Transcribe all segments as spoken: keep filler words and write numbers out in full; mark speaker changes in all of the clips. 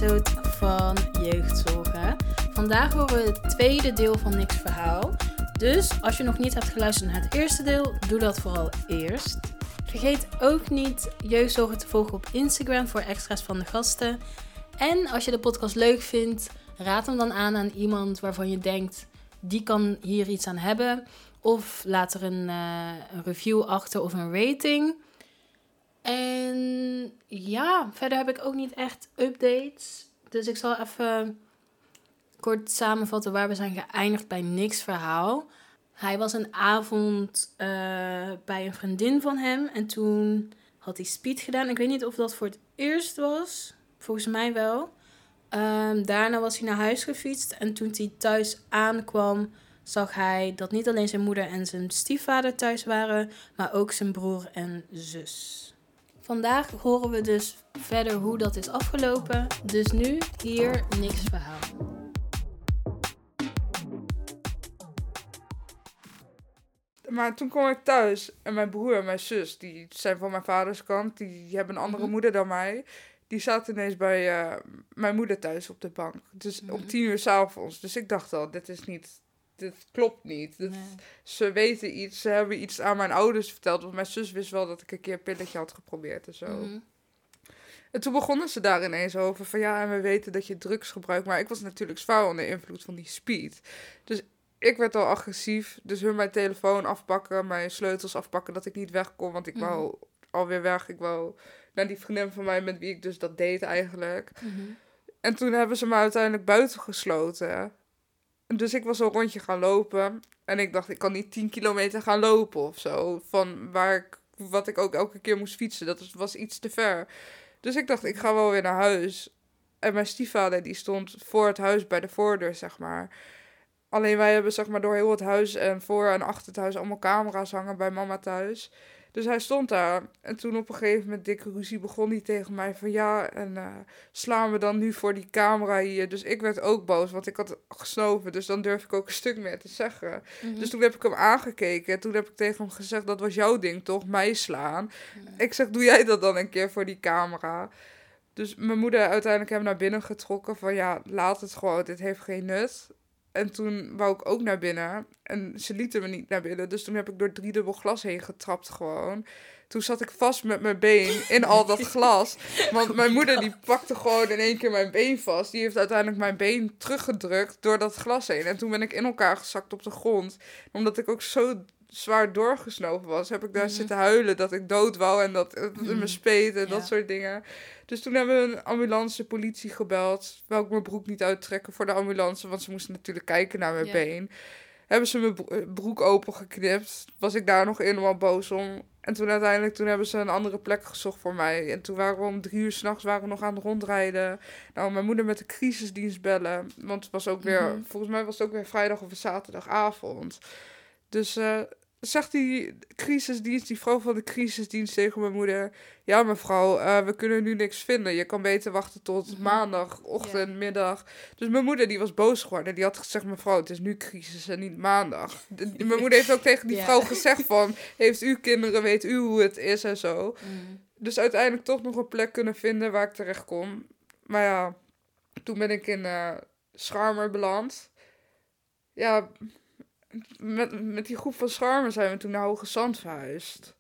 Speaker 1: episode van Jeugdzorgen. Vandaag horen we het tweede deel van Niks Verhaal. Dus als je nog niet hebt geluisterd naar het eerste deel, doe dat vooral eerst. Vergeet ook niet Jeugdzorgen te volgen op Instagram voor extra's van de gasten. En als je de podcast leuk vindt, raad hem dan aan aan iemand waarvan je denkt, die kan hier iets aan hebben. Of laat er een, uh, een review achter of een rating. En ja, verder heb ik ook niet echt updates. Dus ik zal even kort samenvatten waar we zijn geëindigd bij Niks Verhaal. Hij was een avond uh, bij een vriendin van hem. En toen had hij speed gedaan. Ik weet niet of dat voor het eerst was. Volgens mij wel. Um, daarna was hij naar huis gefietst. En toen hij thuis aankwam, zag hij dat niet alleen zijn moeder en zijn stiefvader thuis waren, maar ook zijn broer en zus. Vandaag horen we dus verder hoe dat is afgelopen. Dus nu hier Niks Verhaal.
Speaker 2: Maar toen kwam ik thuis en mijn broer en mijn zus, die zijn van mijn vaders kant, die hebben een andere mm-hmm. moeder dan mij. Die zaten ineens bij uh, mijn moeder thuis op de bank. Dus mm-hmm. om tien uur 's avonds. Dus ik dacht al, dit is niet, dit klopt niet. Dit, nee. Ze weten iets, ze hebben iets aan mijn ouders verteld. Want mijn zus wist wel dat ik een keer een pilletje had geprobeerd en zo. Mm-hmm. En toen begonnen ze daar ineens over van ja, en we weten dat je drugs gebruikt. Maar ik was natuurlijk zwaar onder invloed van die speed. Dus ik werd al agressief. Dus hun mijn telefoon afpakken, mijn sleutels afpakken, dat ik niet weg kon. Want ik mm-hmm. wou alweer weg. Ik wou naar die vriendin van mij met wie ik dus dat deed eigenlijk. Mm-hmm. En toen hebben ze me uiteindelijk buiten gesloten. Dus ik was een rondje gaan lopen. En ik dacht, ik kan niet tien kilometer gaan lopen of zo. Van waar ik, wat ik ook elke keer moest fietsen. Dat was iets te ver. Dus ik dacht, ik ga wel weer naar huis. En mijn stiefvader die stond voor het huis bij de voordeur, zeg maar. Alleen wij hebben zeg maar door heel het huis en voor en achter het huis allemaal camera's hangen bij mama thuis. Dus hij stond daar. En toen op een gegeven moment, dikke ruzie, begon hij tegen mij van ja, en uh, slaan we dan nu voor die camera hier. Dus ik werd ook boos, want ik had gesnoven. Dus dan durf ik ook een stuk meer te zeggen. Mm-hmm. Dus toen heb ik hem aangekeken. En toen heb ik tegen hem gezegd, dat was jouw ding toch, mij slaan. Mm-hmm. Ik zeg, doe jij dat dan een keer voor die camera? Dus mijn moeder uiteindelijk hem naar binnen getrokken van ja, laat het gewoon, dit heeft geen nut. En toen wou ik ook naar binnen. En ze lieten me niet naar binnen. Dus toen heb ik door driedubbel glas heen getrapt gewoon. Toen zat ik vast met mijn been in al dat glas. Want mijn moeder die pakte gewoon in één keer mijn been vast. Die heeft uiteindelijk mijn been teruggedrukt door dat glas heen. En toen ben ik in elkaar gezakt op de grond. Omdat ik ook zo zwaar doorgesnoven was, heb ik daar mm-hmm. zitten huilen dat ik dood wou en dat het mm-hmm. me speet en ja. dat soort dingen. Dus toen hebben we een ambulance, politie gebeld. Wou ik mijn broek niet uittrekken voor de ambulance, want ze moesten natuurlijk kijken naar mijn ja. been. Hebben ze mijn broek opengeknipt. Was ik daar nog helemaal boos om. En toen uiteindelijk, toen hebben ze een andere plek gezocht voor mij. En toen waren we om drie uur 's nachts waren we nog aan het rondrijden. Nou, mijn moeder met de crisisdienst bellen. Want het was ook weer, mm-hmm. volgens mij was het ook weer vrijdag of zaterdagavond. Dus uh, zegt die crisisdienst, die vrouw van de crisisdienst tegen mijn moeder, ja mevrouw, uh, we kunnen nu niks vinden. Je kan beter wachten tot mm-hmm. maandagochtend, yeah. middag. Dus mijn moeder die was boos geworden. Die had gezegd, mevrouw, het is nu crisis en niet maandag. De, mijn moeder heeft ook tegen die yeah. vrouw gezegd van, heeft u kinderen, weet u hoe het is en zo. Mm. Dus uiteindelijk toch nog een plek kunnen vinden waar ik terecht kon. Maar ja, toen ben ik in uh, Scharmer beland. Ja, Met, met die groep van Scharmer zijn we toen naar Hoge Zand verhuisd.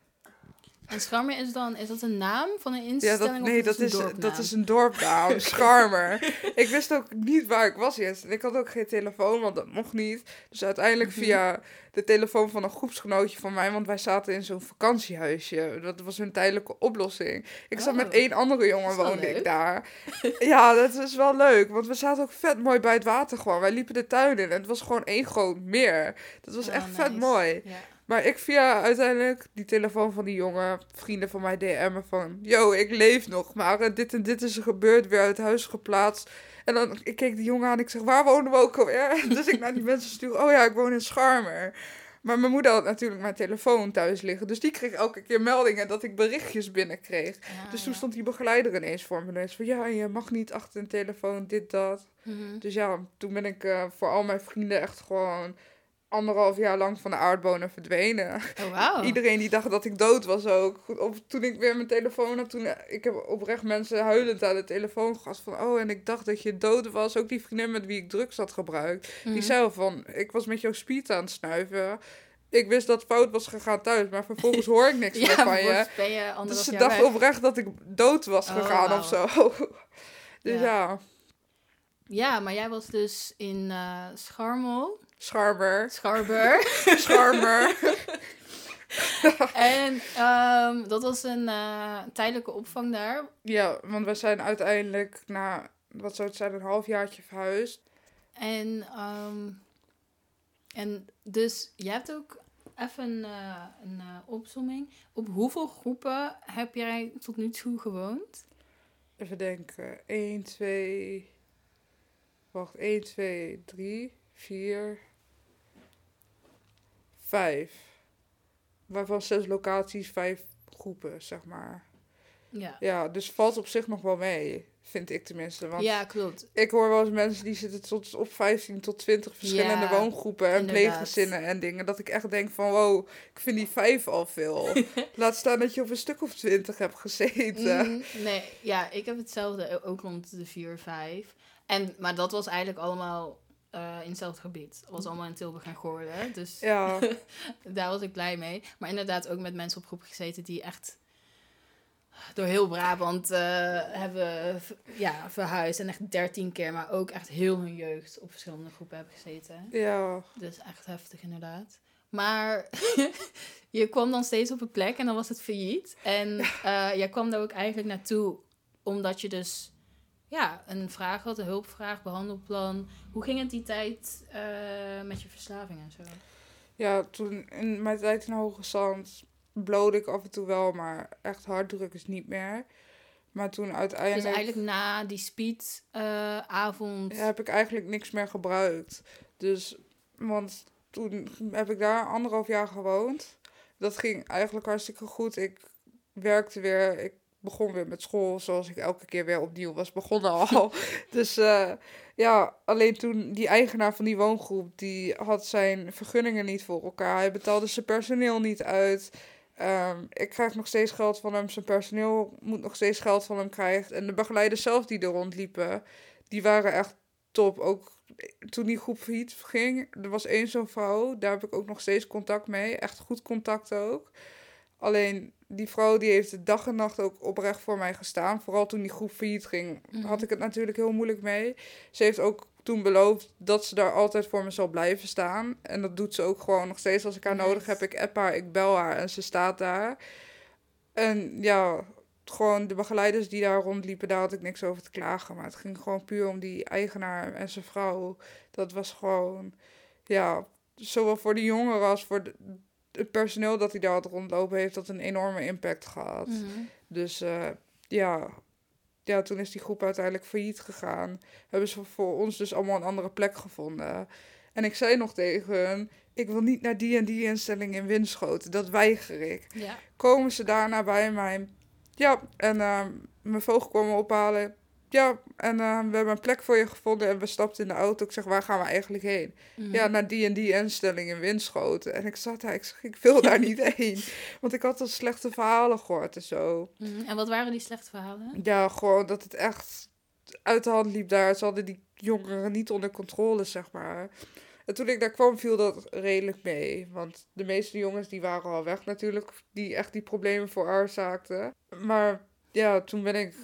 Speaker 1: En Scharmer is dan, is dat een naam van een instelling?
Speaker 2: Ja, dat, nee,
Speaker 1: of is
Speaker 2: dat,
Speaker 1: dat,
Speaker 2: is,
Speaker 1: een
Speaker 2: dat is een dorpnaam. Scharmer. Ik wist ook niet waar ik was eerst. En ik had ook geen telefoon, want dat mocht niet. Dus uiteindelijk mm-hmm. via de telefoon van een groepsgenootje van mij, want wij zaten in zo'n vakantiehuisje. Dat was een tijdelijke oplossing. Ik zat oh, met één andere jongen, woonde ik daar. Ja, dat is wel leuk, want we zaten ook vet mooi bij het water gewoon. Wij liepen de tuin in en het was gewoon één groot meer. Dat was oh, echt nice. vet mooi. Ja. Maar ik via uiteindelijk die telefoon van die jongen, vrienden van mij D M'en van, yo, ik leef nog, maar dit en dit is er gebeurd, weer uit huis geplaatst. En dan, ik keek die jongen aan en ik zeg, waar wonen we ook alweer? Dus ik naar die mensen stuur, oh ja, ik woon in Scharmer. Maar mijn moeder had natuurlijk mijn telefoon thuis liggen, dus die kreeg elke keer meldingen dat ik berichtjes binnenkreeg. Ja, dus toen ja. stond die begeleider ineens voor me en van, ja, je mag niet achter een telefoon, dit, dat. Mm-hmm. Dus ja, toen ben ik uh, voor al mijn vrienden echt gewoon anderhalf jaar lang van de aardbodem verdwenen.
Speaker 1: Oh, wauw.
Speaker 2: Iedereen die dacht dat ik dood was ook. Of toen ik weer mijn telefoon had, toen... Ik heb oprecht mensen huilend aan de telefoon gehad van... Oh, en ik dacht dat je dood was. Ook die vriendin met wie ik drugs had gebruikt.
Speaker 1: Mhm.
Speaker 2: Die zei al van... Ik was met jouw speed aan het snuiven. Ik wist dat het fout was gegaan thuis. Maar vervolgens hoor ik niks meer
Speaker 1: Ja,
Speaker 2: van je.
Speaker 1: vervolgens ben je
Speaker 2: Dus
Speaker 1: anderhalf
Speaker 2: ze
Speaker 1: jaar
Speaker 2: dacht
Speaker 1: weg.
Speaker 2: oprecht dat ik dood was
Speaker 1: Oh,
Speaker 2: gegaan
Speaker 1: wauw.
Speaker 2: of zo. Dus
Speaker 1: Ja.
Speaker 2: ja...
Speaker 1: Ja, maar jij was dus in eh Scharmel.
Speaker 2: Scharmer.
Speaker 1: Scharber.
Speaker 2: Scharmer.
Speaker 1: En ehm, dat was een eh, tijdelijke opvang daar.
Speaker 2: Ja, want we zijn uiteindelijk na... Wat zou het zijn? Een halfjaartje verhuisd.
Speaker 1: En, ehm, en dus jij hebt ook even een, eh, een eh, opzomming. Op hoeveel groepen heb jij tot nu toe gewoond?
Speaker 2: Even denken. één, twee... Wacht. één, twee, drie, vier... vijf. Waarvan zes locaties, vijf groepen, zeg maar.
Speaker 1: Ja,
Speaker 2: Ja, dus valt op zich nog wel mee. Vind ik tenminste. Want
Speaker 1: ja klopt.
Speaker 2: ik hoor wel eens mensen die zitten tot op vijftien tot twintig verschillende
Speaker 1: Ja,
Speaker 2: woongroepen en
Speaker 1: inderdaad.
Speaker 2: pleeggezinnen en dingen. Dat ik echt denk van, wow, ik vind die vijf al veel. Laat staan dat je op een stuk of twintig hebt gezeten.
Speaker 1: Mm, nee, ja, ik heb hetzelfde, ook rond de vier, vijf. En, maar dat was eigenlijk allemaal eh, in hetzelfde gebied. Dat was allemaal in Tilburg en Goorlen. Dus
Speaker 2: Ja,
Speaker 1: daar was ik blij mee. Maar inderdaad ook met mensen op groep gezeten die echt door heel Brabant eh, hebben v- ja, verhuisd. En echt dertien keer, maar ook echt heel hun jeugd op verschillende groepen hebben gezeten.
Speaker 2: ja.
Speaker 1: Dus echt heftig inderdaad. Maar je kwam dan steeds op een plek en dan was het failliet. En eh jij kwam daar ook eigenlijk naartoe omdat je dus ja, een vraag had, een hulpvraag, behandelplan. Hoe ging het die tijd eh, met je verslaving en zo?
Speaker 2: Ja, toen in mijn tijd in Hoge Zand blode ik af en toe wel, maar echt harddrukkers niet meer. Maar toen
Speaker 1: Dus
Speaker 2: uiteindelijk...
Speaker 1: eigenlijk na die speedavond.
Speaker 2: Ja, heb ik eigenlijk niks meer gebruikt. Dus, want toen heb ik daar anderhalf jaar gewoond. Dat ging eigenlijk hartstikke goed. Ik werkte weer, ik begon weer met school, zoals ik elke keer weer opnieuw was begonnen al. Dus uh, ja, alleen toen die eigenaar van die woongroep, die had zijn vergunningen niet voor elkaar. Hij betaalde zijn personeel niet uit. Um, ik krijg nog steeds geld van hem. Zijn personeel moet nog steeds geld van hem krijgen. En de begeleiders zelf die er rondliepen, die waren echt top. Ook toen die groep failliet ging, er was één zo'n vrouw. Daar heb ik ook nog steeds contact mee. Echt goed contact ook. Alleen die vrouw die heeft de dag en nacht ook oprecht voor mij gestaan. Vooral toen die groep failliet ging,
Speaker 1: Mhm.
Speaker 2: had ik het natuurlijk heel moeilijk mee. Ze heeft ook toen beloofd dat ze daar altijd voor me zal blijven staan. En dat doet ze ook gewoon nog steeds. Als ik haar
Speaker 1: Nice.
Speaker 2: nodig heb, ik app haar, ik bel haar en ze staat daar. En ja, gewoon de begeleiders die daar rondliepen, daar had ik niks over te klagen. Maar het ging gewoon puur om die eigenaar en zijn vrouw. Dat was gewoon, ja, zowel voor de jongeren als voor de, het personeel dat hij daar had rondlopen, heeft dat een enorme impact gehad.
Speaker 1: Mhm.
Speaker 2: Dus uh, ja... Ja, toen is die groep uiteindelijk failliet gegaan. Hebben ze voor ons dus allemaal een andere plek gevonden. En ik zei nog tegen hun, ik wil niet naar die en die instelling in Winschoten. Dat weiger ik.
Speaker 1: Ja.
Speaker 2: Komen ze daarna bij mij? Ja, en uh, mijn voogd kwam me ophalen. Ja, en uh, we hebben een plek voor je gevonden en we stapten in de auto. Ik zeg, waar gaan we eigenlijk heen?
Speaker 1: Mhm.
Speaker 2: Ja, naar die en die instelling in Winschoten. En ik zat daar, ik zeg, ik wil daar niet heen. Want ik had al slechte verhalen gehoord en zo.
Speaker 1: Mhm. En wat waren die slechte verhalen?
Speaker 2: Ja, gewoon dat het echt uit de hand liep daar. Ze hadden die jongeren niet onder controle, zeg maar. En toen ik daar kwam, viel dat redelijk mee. Want de meeste jongens, die waren al weg natuurlijk. Die echt die problemen veroorzaakten. Maar ja, toen ben ik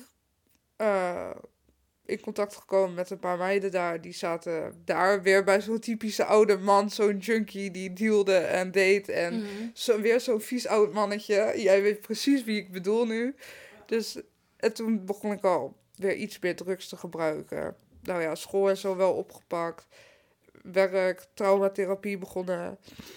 Speaker 2: uh, in contact gekomen met een paar meiden daar. Die zaten daar weer bij zo'n typische oude man. Zo'n junkie die dealde en deed. En
Speaker 1: Mhm.
Speaker 2: zo, weer zo'n vies oud mannetje. Jij weet precies wie ik bedoel nu. Dus en toen begon ik al weer iets meer drugs te gebruiken. Nou ja, school en zo wel opgepakt. Werk, traumatherapie begonnen.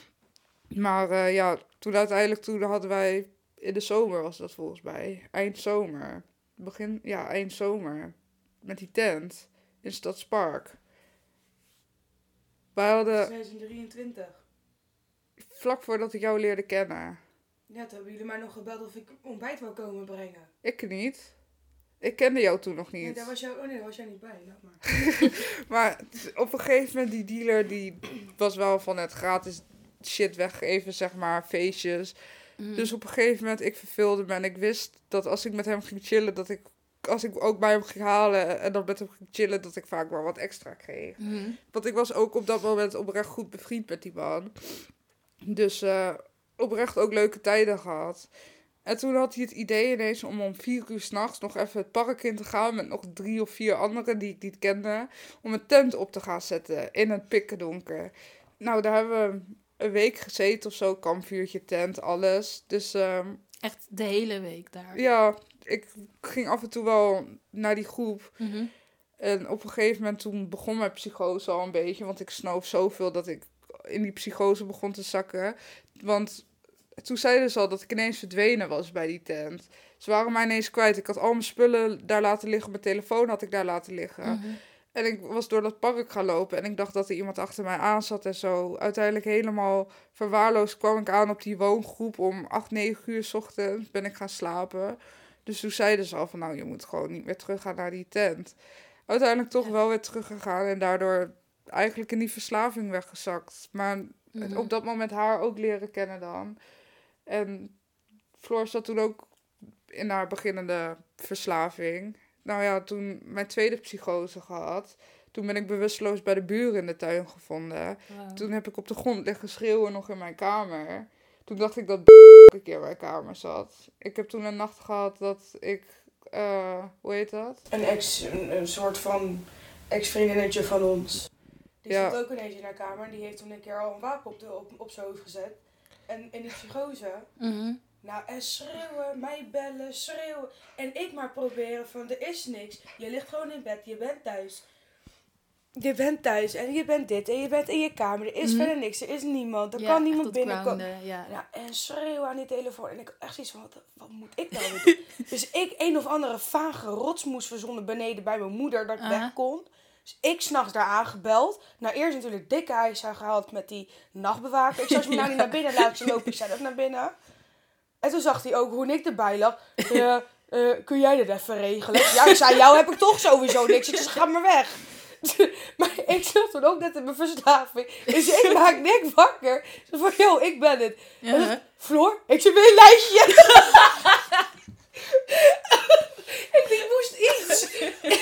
Speaker 2: Maar uh, ja, toen uiteindelijk toen hadden wij... In de zomer was dat volgens mij. Eind zomer. Begin, ja, eind zomer. Met die tent. In Stadspark. Wij hadden...
Speaker 3: twintig drieëntwintig.
Speaker 2: Vlak voordat ik jou leerde kennen.
Speaker 3: Ja, toen hebben jullie mij nog gebeld of ik ontbijt wou komen brengen.
Speaker 2: Ik niet. Ik kende jou toen nog niet.
Speaker 3: Nee, daar was jou, oh nee, daar was jij niet bij. Laat maar.
Speaker 2: Maar op een gegeven moment, die dealer, die was wel van het gratis shit weggeven, zeg maar, feestjes.
Speaker 1: Mm.
Speaker 2: Dus op een gegeven moment, ik verveelde me en ik wist dat als ik met hem ging chillen, dat ik, als ik ook bij hem ging halen en dan met hem ging chillen, dat ik vaak wel wat extra kreeg.
Speaker 1: Mm.
Speaker 2: Want ik was ook op dat moment oprecht goed bevriend met die man. Dus uh, oprecht ook leuke tijden gehad. En toen had hij het idee ineens om om vier uur 's nachts nog even het park in te gaan met nog drie of vier anderen die ik niet kende. Om een tent op te gaan zetten in het pikkendonker. Nou, daar hebben we een week gezeten of zo. Kampvuurtje, tent, alles. Dus um,
Speaker 1: Echt de hele week daar.
Speaker 2: ja, ik ging af en toe wel naar die groep.
Speaker 1: Mm-hmm.
Speaker 2: En op een gegeven moment toen begon mijn psychose al een beetje. Want ik snoof zoveel dat ik in die psychose begon te zakken. Want toen zeiden ze al dat ik ineens verdwenen was bij die tent. Ze waren mij ineens kwijt. Ik had al mijn spullen daar laten liggen. Mijn telefoon had ik daar laten liggen.
Speaker 1: Mm-hmm.
Speaker 2: En ik was door dat park gaan lopen. En ik dacht dat er iemand achter mij aan zat en zo. Uiteindelijk helemaal verwaarloosd kwam ik aan op die woongroep. Om acht, negen uur 's ochtends ben ik gaan slapen. Dus toen zeiden ze al van, nou, je moet gewoon niet meer teruggaan naar die tent. Uiteindelijk toch
Speaker 1: Ja.
Speaker 2: wel weer teruggegaan. En daardoor eigenlijk in die verslaving weggezakt. Maar
Speaker 1: Mm-hmm.
Speaker 2: op dat moment haar ook leren kennen dan. En Floor zat toen ook in haar beginnende verslaving. Nou ja, toen mijn tweede psychose gehad. Toen ben ik bewusteloos bij de buren in de tuin gevonden.
Speaker 1: Wow.
Speaker 2: Toen heb ik op de grond liggen schreeuwen nog in mijn kamer. Toen dacht ik dat een keer in mijn kamer zat. Ik heb toen een nacht gehad dat ik, uh, hoe heet dat?
Speaker 3: Een ex, een, een soort van ex-vriendinnetje van ons. Die
Speaker 2: Ja.
Speaker 3: zat ook ineens in haar kamer. Die heeft toen een keer al een wapen op, de, op, op zijn hoofd gezet. En in die psychose,
Speaker 1: Mm-hmm.
Speaker 3: nou, en schreeuwen, mij bellen, schreeuwen. En ik maar proberen van, er is niks. Je ligt gewoon in bed, je bent thuis. Je bent thuis en je bent dit en je bent in je kamer. Er is
Speaker 1: Mhm.
Speaker 3: verder niks, er is niemand, er
Speaker 1: Ja,
Speaker 3: kan
Speaker 1: echt
Speaker 3: niemand
Speaker 1: dat
Speaker 3: binnenkomen.
Speaker 1: grounden, Ja.
Speaker 3: Ja, en schreeuwen aan die telefoon. En ik had echt zoiets van, wat, wat moet ik nou weer doen? Dus ik een of andere vage rotsmoes verzonnen beneden bij mijn moeder dat ik
Speaker 1: Aha.
Speaker 3: weg kon. Dus ik s'nachts daar aangebeld. Nou, eerst natuurlijk dikke huis gehaald met die nachtbewaker. Ik zou ze me nou niet naar binnen laten lopen, ik zelf naar binnen. En toen zag hij ook hoe ik erbij lag. Uh, uh, kun jij dit even regelen? Ja, ik zei, jou heb ik toch sowieso niks. Ik zei, ga maar weg. Maar ik zat toen ook net in mijn verslaving. Dus ik maak Nick wakker. Zo van, yo, ik ben het. En
Speaker 1: Ja.
Speaker 3: dan, Floor, ik zit weer een lijstje. ik, ik moest iets.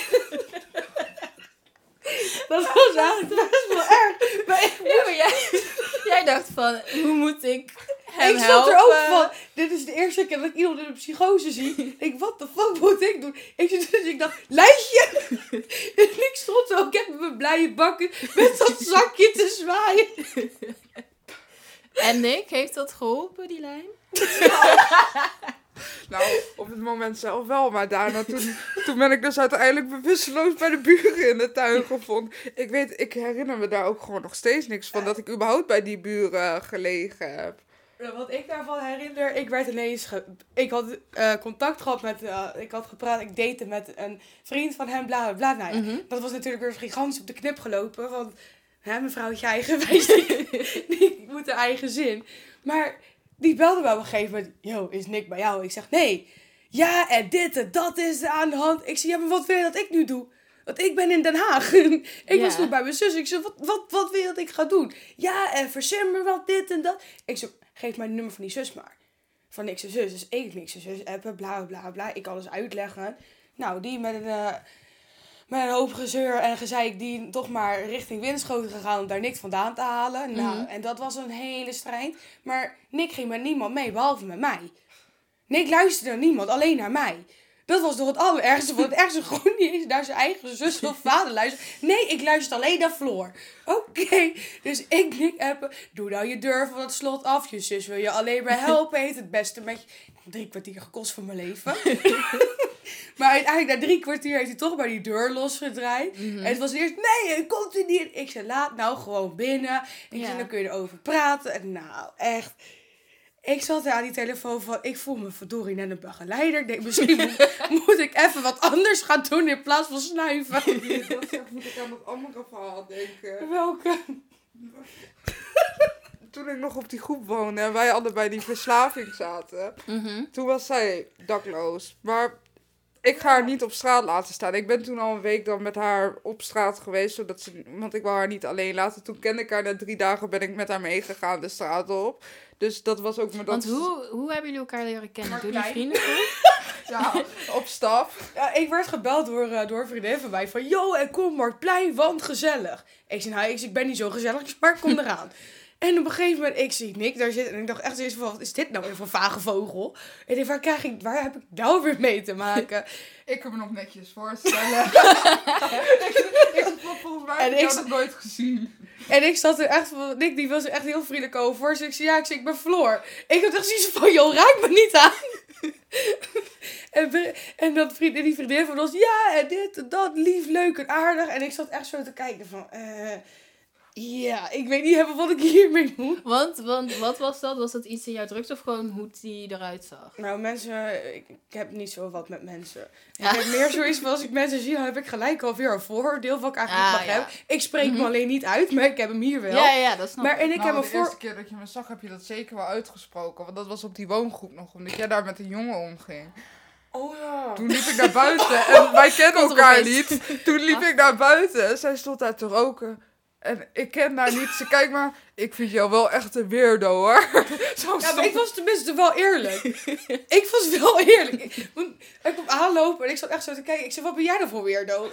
Speaker 3: Dat was eigenlijk best wel erg. Maar ik,
Speaker 1: Ja, maar jij, jij dacht van, hoe moet ik hem
Speaker 3: ik zat er
Speaker 1: helpen?
Speaker 3: ook van. Dit is de eerste keer dat ik iemand in een psychose zie. Ik denk, wat de fuck moet ik doen? Ik, zit, dus ik dacht, lijstje. En ik stond zo, ik heb met mijn blije bakken met dat zakje te zwaaien.
Speaker 1: En Nick, heeft dat geholpen, die lijn?
Speaker 2: Nou, op het moment zelf wel. Maar daarna, toen, toen ben ik dus uiteindelijk bewusteloos bij de buren in de tuin gevonden. Ik weet, ik herinner me daar ook gewoon nog steeds niks van. Dat ik überhaupt bij die buren gelegen heb.
Speaker 3: Wat ik daarvan herinner, ik werd ineens... Ge- ik had uh, contact gehad met... Uh, ik had gepraat, ik date met een vriend van hem, bla bla bla. Nou ja,
Speaker 1: Mm-hmm.
Speaker 3: dat was natuurlijk weer gigantisch op de knip gelopen. Want hè, mevrouwtje eigenwijs, die, die moet haar eigen zin. Maar die belde me op een gegeven moment. Yo, is Nick bij jou? Ik zeg, nee. Ja, en dit en dat is er aan de hand. Ik zeg, ja, maar wat wil je dat ik nu doe? Want ik ben in Den Haag. ik
Speaker 1: Ja.
Speaker 3: was toen bij mijn zus. Ik zeg, wat, wat, wat wil je dat ik ga doen? Ja, en verzimmer wat dit en dat. Ik zeg, geef mij het nummer van die zus maar. Van Nick's zus. Dus ik Nick's zus appen, bla bla bla. Ik kan alles uitleggen. Nou, die met een, uh, met een hoop gezeur en gezeik, die toch maar richting Winschoten gegaan om daar niks vandaan te halen. Nou,
Speaker 1: Mhm.
Speaker 3: en dat was een hele strijd. Maar Nick ging met niemand mee, behalve met mij. Nick luisterde naar niemand, alleen naar mij. Dat was toch het allerergste. Want het ergste gewoon niet eens naar zijn eigen zus of vader luisteren. Nee, ik luister alleen naar Floor. Oké, okay. Dus ik Nick appen. Doe nou je deur van het slot af. Je zus wil je alleen maar helpen. Heeft het beste met je. Drie kwartier gekost van mijn leven. Maar uiteindelijk na drie kwartier heeft hij toch maar die deur losgedraaid.
Speaker 1: Mm-hmm.
Speaker 3: En het was eerst, nee, het komt er niet. Ik zei, laat nou gewoon binnen. Ik
Speaker 1: Ja.
Speaker 3: zei, dan kun je erover praten. En nou, echt... Ik zat er aan die telefoon van, ik voel me verdorie net een begeleider. Ik denk, misschien moet, moet ik even wat anders gaan doen in plaats van snuiven.
Speaker 2: Dat zeg, moet ik aan dat andere verhaal denken.
Speaker 3: Welke?
Speaker 2: Toen ik nog op die groep woonde en wij allebei die verslaving zaten.
Speaker 1: Mhm.
Speaker 2: Toen was zij dakloos. Maar ik ga haar niet op straat laten staan. Ik ben toen al een week dan met haar op straat geweest. Zodat ze, want ik wou haar niet alleen laten. Toen kende ik haar na drie dagen ben ik met haar meegegaan de straat op. Dus dat was ook... Maar dat
Speaker 1: Want hoe, hoe hebben jullie elkaar leren kennen? Door die
Speaker 3: Marktplein.
Speaker 1: vriendengroep?
Speaker 2: Ja, op staf.
Speaker 3: Ja, ik werd gebeld door, uh, door een vriendin van mij van... Yo, en kom Marktplein, want gezellig. Ik zei, nou, ik, zei, ik ben niet zo gezellig, maar kom eraan. En op een gegeven moment, ik zie Nick daar zitten. En ik dacht echt eens van, wat is dit nou weer voor vage vogel? En ik dacht, waar, krijg ik, waar heb ik nou weer mee te maken?
Speaker 2: Ik kan me nog netjes voorstellen. ik, ik, volgens mij
Speaker 3: En
Speaker 2: heb ik
Speaker 3: ik-
Speaker 2: jou dat nooit gezien.
Speaker 3: En ik zat er echt van, Nick die was er echt heel vriendelijk over. Dus ik zei, ja, ik, zei, ik ben Floor. Ik had echt zoiets van, joh, raak me niet aan. en, be- en dat vriend, en die vriendin van ons, ja, en dit en dat, lief, leuk en aardig. En ik zat echt zo te kijken van, eh... ja, ik weet niet helemaal wat ik hiermee moet.
Speaker 1: Want, want wat was dat? Was dat iets in jou drukt of gewoon hoe die eruit zag?
Speaker 3: Nou, mensen, ik, ik heb niet zo wat met mensen.
Speaker 1: Ja.
Speaker 3: Ik heb meer zoiets van, als ik mensen zie, dan heb ik gelijk alweer een vooroordeel wat ik eigenlijk
Speaker 1: Ah,
Speaker 3: niet mag
Speaker 1: ja.
Speaker 3: hebben. Ik spreek
Speaker 1: Mhm.
Speaker 3: me alleen niet uit, maar ik heb hem hier wel.
Speaker 1: Ja, ja, dat snap
Speaker 3: Maar
Speaker 1: ik.
Speaker 3: en ik
Speaker 2: nou,
Speaker 3: heb een
Speaker 2: de
Speaker 3: voor...
Speaker 2: eerste keer dat je me zag, heb je dat zeker wel uitgesproken. Want dat was op die woongroep nog, omdat jij daar met een jongen omging.
Speaker 3: Oh ja.
Speaker 2: Toen liep ik naar buiten en wij kennen
Speaker 1: Komt er
Speaker 2: elkaar
Speaker 1: opeens.
Speaker 2: niet. Toen liep ik naar buiten en zij stond daar te roken. En ik ken haar niet. Ze kijkt maar, ik vind jou wel echt een weirdo hoor. Zo
Speaker 3: Ja, maar ik was tenminste wel eerlijk. ik was wel eerlijk. Ik, want ik kwam aanlopen en ik zat echt zo te kijken. Ik zei, wat ben jij dan voor weirdo?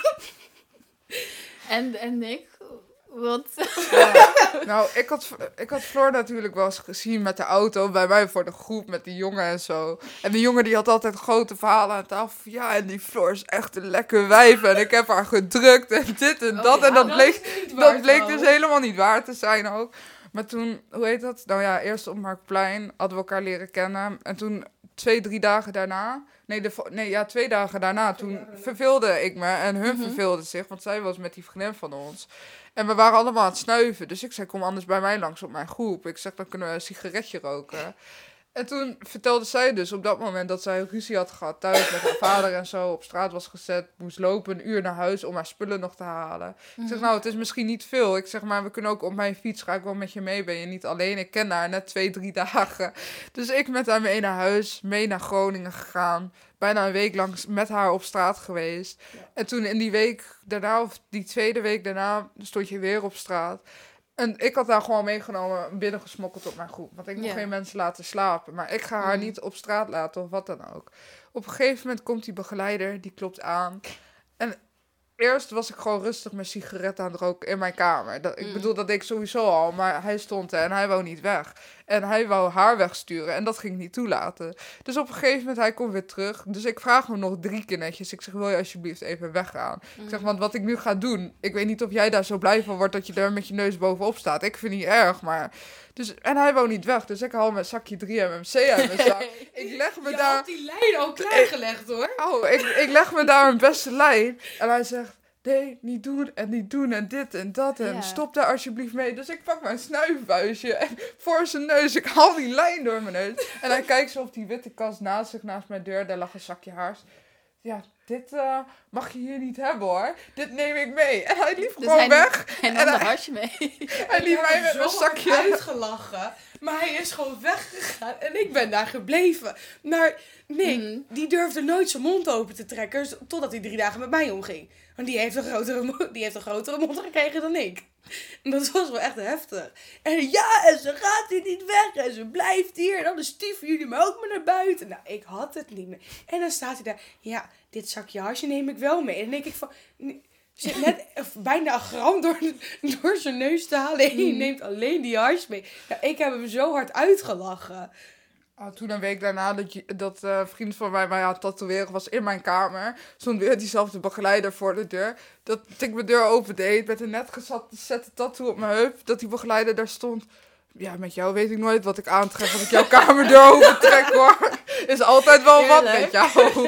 Speaker 1: En, en Nick? Wat?
Speaker 2: Ja. Nou, ik had, ik had Floor natuurlijk wel eens gezien met de auto bij mij voor de groep met die jongen en zo. En die jongen die had altijd grote verhalen aan tafel. Ja, en die Floor is echt een lekker wijf en ik heb haar gedrukt en dit en dat.
Speaker 1: ja,
Speaker 2: en dat
Speaker 3: dat
Speaker 2: bleek,
Speaker 3: is niet waar
Speaker 2: dat bleek
Speaker 3: trouwens.
Speaker 2: dus helemaal niet waar te zijn ook. Maar toen, hoe heet dat? Nou ja, eerst op Marktplein hadden we elkaar leren kennen. En toen twee, drie dagen daarna... Nee, de, vo- nee ja, twee dagen daarna. Toen verveelde ik me en hun
Speaker 1: Mhm.
Speaker 2: verveelde zich. Want zij was met die vriendin van ons. En we waren allemaal aan het snuiven. Dus ik zei, kom anders bij mij langs op mijn groep. Ik zeg, dan kunnen we een sigaretje roken. En toen vertelde zij dus op dat moment dat zij ruzie had gehad thuis met haar vader en zo. Op straat was gezet, moest lopen een uur naar huis om haar spullen nog te halen. Ik zeg, nou, het is misschien niet veel. Ik zeg, maar we kunnen ook op mijn fiets, ga ik wel met je mee, ben je niet alleen. Ik ken haar net twee, drie dagen. Dus ik met haar mee naar huis, mee naar Groningen gegaan. Bijna een week lang met haar op straat geweest.
Speaker 3: Ja.
Speaker 2: En toen in die week daarna, of die tweede week daarna, stond je weer op straat. En ik had haar gewoon meegenomen, binnengesmokkeld op mijn groep. Want ik mocht
Speaker 1: Ja.
Speaker 2: geen mensen laten slapen. Maar ik ga haar
Speaker 1: Mm.
Speaker 2: niet op straat laten of wat dan ook. Op een gegeven moment komt die begeleider, die klopt aan. En eerst was ik gewoon rustig mijn sigaret aan het roken in mijn kamer. Dat, ik
Speaker 1: Mm.
Speaker 2: bedoel, dat deed ik sowieso al. Maar hij stond er en hij wou niet weg. En hij wou haar wegsturen en dat ging ik niet toelaten. Dus op een gegeven moment, hij komt weer terug. Dus ik vraag hem nog drie keer netjes. Ik zeg, wil je alsjeblieft even weggaan? Ik zeg, want wat ik nu ga doen... Ik weet niet of jij daar zo blij van wordt dat je er met je neus bovenop staat. Ik vind het niet erg, maar... Dus, en hij wou niet weg, dus ik haal mijn zakje drie M M C uit mijn zak. Ik leg me
Speaker 3: Je
Speaker 2: daar...
Speaker 3: had die lijn al klaargelegd hoor.
Speaker 2: Oh, ik, ik leg me daar een beste lijn. En hij zegt, nee, niet doen en niet doen en dit en dat. En
Speaker 1: Ja.
Speaker 2: stop daar alsjeblieft mee. Dus ik pak mijn snuifbuisje en voor zijn neus. Ik haal die lijn door mijn neus. En hij kijkt zo op die witte kast naast zich, naast mijn deur. Daar lag een zakje haars. Ja, dit eh, mag je hier niet hebben hoor. Dit neem ik mee. En hij liep
Speaker 1: Dus
Speaker 2: gewoon
Speaker 1: hij-
Speaker 2: weg.
Speaker 1: En
Speaker 2: En
Speaker 1: dan de
Speaker 2: hij-
Speaker 1: hasje mee.
Speaker 2: Hij liep mij met
Speaker 3: zo
Speaker 2: mijn
Speaker 3: hard
Speaker 2: zakje.
Speaker 3: uitgelachen. Maar hij is gewoon weggegaan en ik ben daar gebleven. Maar nee,
Speaker 1: Mhm.
Speaker 3: die durfde nooit zijn mond open te trekken totdat hij drie dagen met mij omging. Want die heeft een grotere, mo- die heeft een grotere mond gekregen dan ik. En dat was wel echt heftig. En ja, en ze gaat hier niet weg en ze blijft hier. En dan stieven jullie me ook maar naar buiten. Nou, ik had het niet meer. En dan staat hij daar, ja, dit zakje hasje neem ik wel mee. En dan denk ik van... nee, zit net eh, bijna een gram door, door zijn neus te halen en je
Speaker 1: Mm.
Speaker 3: neemt alleen die hash mee. Nou, ik heb hem zo hard uitgelachen.
Speaker 2: Ah, toen een week daarna dat, je, dat eh, een vriend van mij mij aan het tatoeëren was in mijn kamer. Stond weer diezelfde begeleider voor de deur. Dat ik mijn deur opendeed met een net gezette tattoo op mijn heup. Dat die begeleider daar stond. Ja, met jou weet ik nooit wat ik aantref als ik jouw kamerdeur opentrek hoor. Is altijd wel wat
Speaker 1: Heerlijk.
Speaker 2: met jou.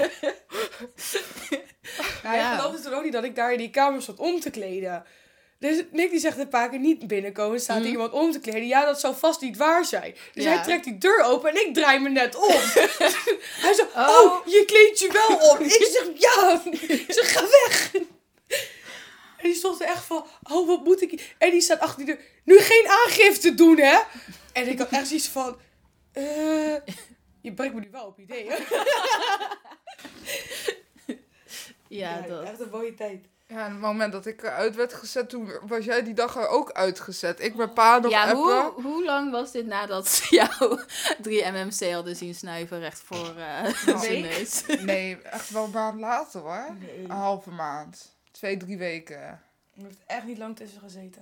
Speaker 3: Ja, hij
Speaker 1: Ja.
Speaker 3: geloofde toen ook niet dat ik daar in die kamer stond om te kleden. Dus Nick die zegt een paar keer niet binnenkomen, staat er
Speaker 1: Mhm.
Speaker 3: iemand om te kleden. Ja, dat zou vast niet waar zijn. Dus
Speaker 1: Ja.
Speaker 3: hij trekt die deur open en ik draai me net om. Hij zegt, oh.
Speaker 1: Oh.
Speaker 3: je kleedt je wel om. Ik zeg, ja. Ik zeg, ga weg. En die stond er echt van, oh, wat moet ik hier? En die staat achter die deur, nu geen aangifte doen, hè? En ik had echt zoiets van, eh, je brengt me nu wel op ideeën.
Speaker 1: Ja, dat.
Speaker 3: Echt een mooie tijd.
Speaker 2: Ja, en het moment dat ik eruit werd gezet, toen was jij die dag er ook uitgezet. Ik met pa nog
Speaker 1: Ja,
Speaker 2: appen.
Speaker 1: hoe, hoe lang was dit nadat ze jou drie M M C hadden zien snuiven recht voor uh,
Speaker 2: Een
Speaker 1: zijn
Speaker 3: week?
Speaker 1: neus?
Speaker 2: Nee, echt wel een maand later hoor.
Speaker 3: Nee.
Speaker 2: Een halve maand. Twee, drie weken.
Speaker 3: Er heeft echt niet lang tussen gezeten.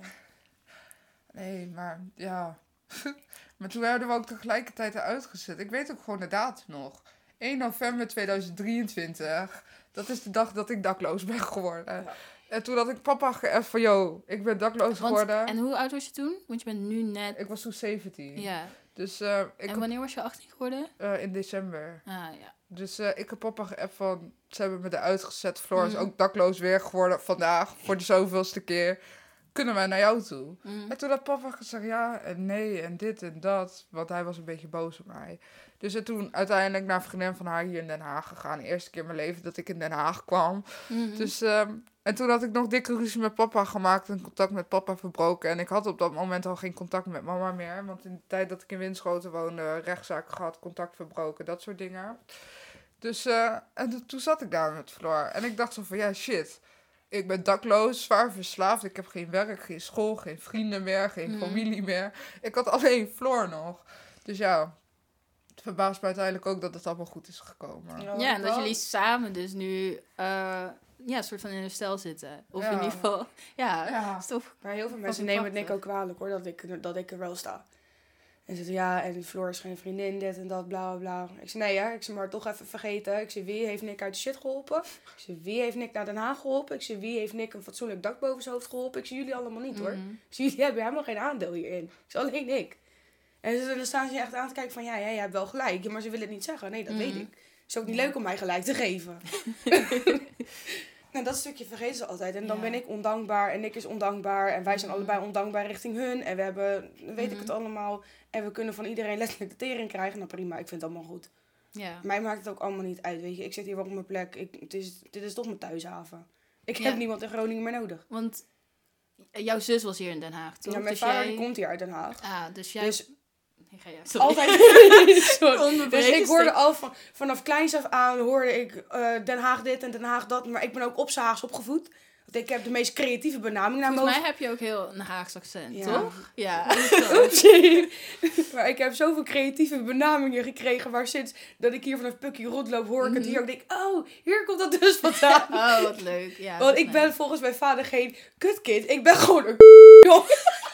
Speaker 2: Nee, maar ja. Maar toen werden we ook tegelijkertijd eruit gezet. Ik weet ook gewoon de datum nog. één november tweeduizend drieëntwintig. Dat is de dag dat ik dakloos ben geworden.
Speaker 3: Ja.
Speaker 2: En toen had ik papa geëft van, yo, ik ben dakloos
Speaker 1: Want,
Speaker 2: geworden.
Speaker 1: en hoe oud was je toen? Want je bent nu net...
Speaker 2: Ik was toen zeventien.
Speaker 1: Ja.
Speaker 2: Dus uh, ik
Speaker 1: En wanneer was je achttien geworden?
Speaker 2: uh, in december.
Speaker 1: Ah, ja.
Speaker 2: Dus uh, ik heb papa geappt van, ze hebben me eruit gezet. Floor is
Speaker 1: Mhm.
Speaker 2: ook dakloos weer geworden vandaag, voor de zoveelste keer. Kunnen wij naar jou toe?
Speaker 1: Mm.
Speaker 2: En toen had papa gezegd ja en nee en dit en dat. Want hij was een beetje boos op mij. Dus en toen uiteindelijk naar een vriendin van haar hier in Den Haag gegaan. De eerste keer in mijn leven dat ik in Den Haag kwam.
Speaker 1: Mhm.
Speaker 2: Dus, um, en toen had ik nog dikke ruzie met papa gemaakt en contact met papa verbroken. En ik had op dat moment al geen contact met mama meer. Want in de tijd dat ik in Winschoten woonde, rechtszaak gehad, contact verbroken, dat soort dingen. Dus uh, en to- toen zat ik daar met Floor. En ik dacht zo van ja shit. Ik ben dakloos, zwaar verslaafd. Ik heb geen werk, geen school, geen vrienden meer, geen
Speaker 1: Mhm.
Speaker 2: familie meer. Ik had alleen Floor nog. Dus ja, het verbaast me uiteindelijk ook dat het allemaal goed is gekomen.
Speaker 3: Ja,
Speaker 1: Ja, en dat
Speaker 3: wel.
Speaker 1: jullie samen dus nu uh, ja, een soort van in een stel zitten. Of
Speaker 2: Ja.
Speaker 1: in ieder geval, ja,
Speaker 2: Ja.
Speaker 1: is toch...
Speaker 3: Maar heel veel mensen
Speaker 1: ik
Speaker 3: nemen het
Speaker 1: prachtig.
Speaker 3: Nick ook kwalijk hoor, dat ik, dat ik er wel sta. En ze zeggen, ja, en Floor is geen vriendin, dit en dat, bla bla bla. Ik zei, nee ja, ik zei, maar toch even vergeten. Ik zei, wie heeft Nick uit de shit geholpen? Ik zei, wie heeft Nick naar Den Haag geholpen? Ik zei, wie heeft Nick een fatsoenlijk dak boven zijn hoofd geholpen? Ik zei, jullie allemaal niet hoor.
Speaker 1: Mhm.
Speaker 3: Ik zei, jullie hebben helemaal geen aandeel hierin. Ik zei, alleen ik. En ze- dan staan ze je echt aan te kijken van, ja, ja, je hebt wel gelijk. Ja, maar ze willen het niet zeggen. Nee, dat
Speaker 1: Mhm.
Speaker 3: weet ik. Het is ook niet leuk om mij gelijk te geven. Nou, dat stukje vergeten ze altijd. En dan
Speaker 1: Ja.
Speaker 3: ben ik ondankbaar en Nick is ondankbaar. En wij zijn
Speaker 1: Mhm.
Speaker 3: allebei ondankbaar richting hun. En we hebben, weet ik
Speaker 1: Mhm.
Speaker 3: het allemaal. En we kunnen van iedereen letterlijk de tering krijgen. Nou prima, ik vind het allemaal goed.
Speaker 1: Ja.
Speaker 3: Mij maakt het ook allemaal niet uit, weet je. Ik zit hier wel op mijn plek. Ik, het is, dit is toch mijn thuishaven. Ik
Speaker 1: Ja.
Speaker 3: heb niemand in Groningen meer nodig.
Speaker 1: Want jouw zus was hier in Den Haag, toch?
Speaker 3: Ja, mijn
Speaker 1: Dus
Speaker 3: vader
Speaker 1: jij-
Speaker 3: die komt hier uit Den Haag.
Speaker 1: Ah, dus jij...
Speaker 3: Dus
Speaker 1: Ik ga jou... Sorry.
Speaker 3: altijd... Sorry.
Speaker 1: Onderbreken
Speaker 3: Dus ik hoorde
Speaker 1: stuk.
Speaker 3: al van, vanaf kleins af aan hoorde ik eh, Den Haag dit en Den Haag dat. Maar ik ben ook op z'n Haags opgevoed. Want ik heb de meest creatieve benaming naar
Speaker 1: Volgens
Speaker 3: mijn
Speaker 1: mij heb je ook heel een Haags accent,
Speaker 3: Ja.
Speaker 1: toch? Ja.
Speaker 3: Oepsie. Maar ik heb zoveel creatieve benamingen gekregen. Waar sinds dat ik hier vanaf Pukkie rondloop, hoor ik het
Speaker 1: Mhm.
Speaker 3: hier. En denk, oh, hier komt dat dus vandaan.
Speaker 1: Oh, wat leuk. Ja,
Speaker 3: Want
Speaker 1: dat
Speaker 3: ik
Speaker 1: is
Speaker 3: ben
Speaker 1: nice.
Speaker 3: volgens mijn vader geen kutkid. Ik ben gewoon een jongen.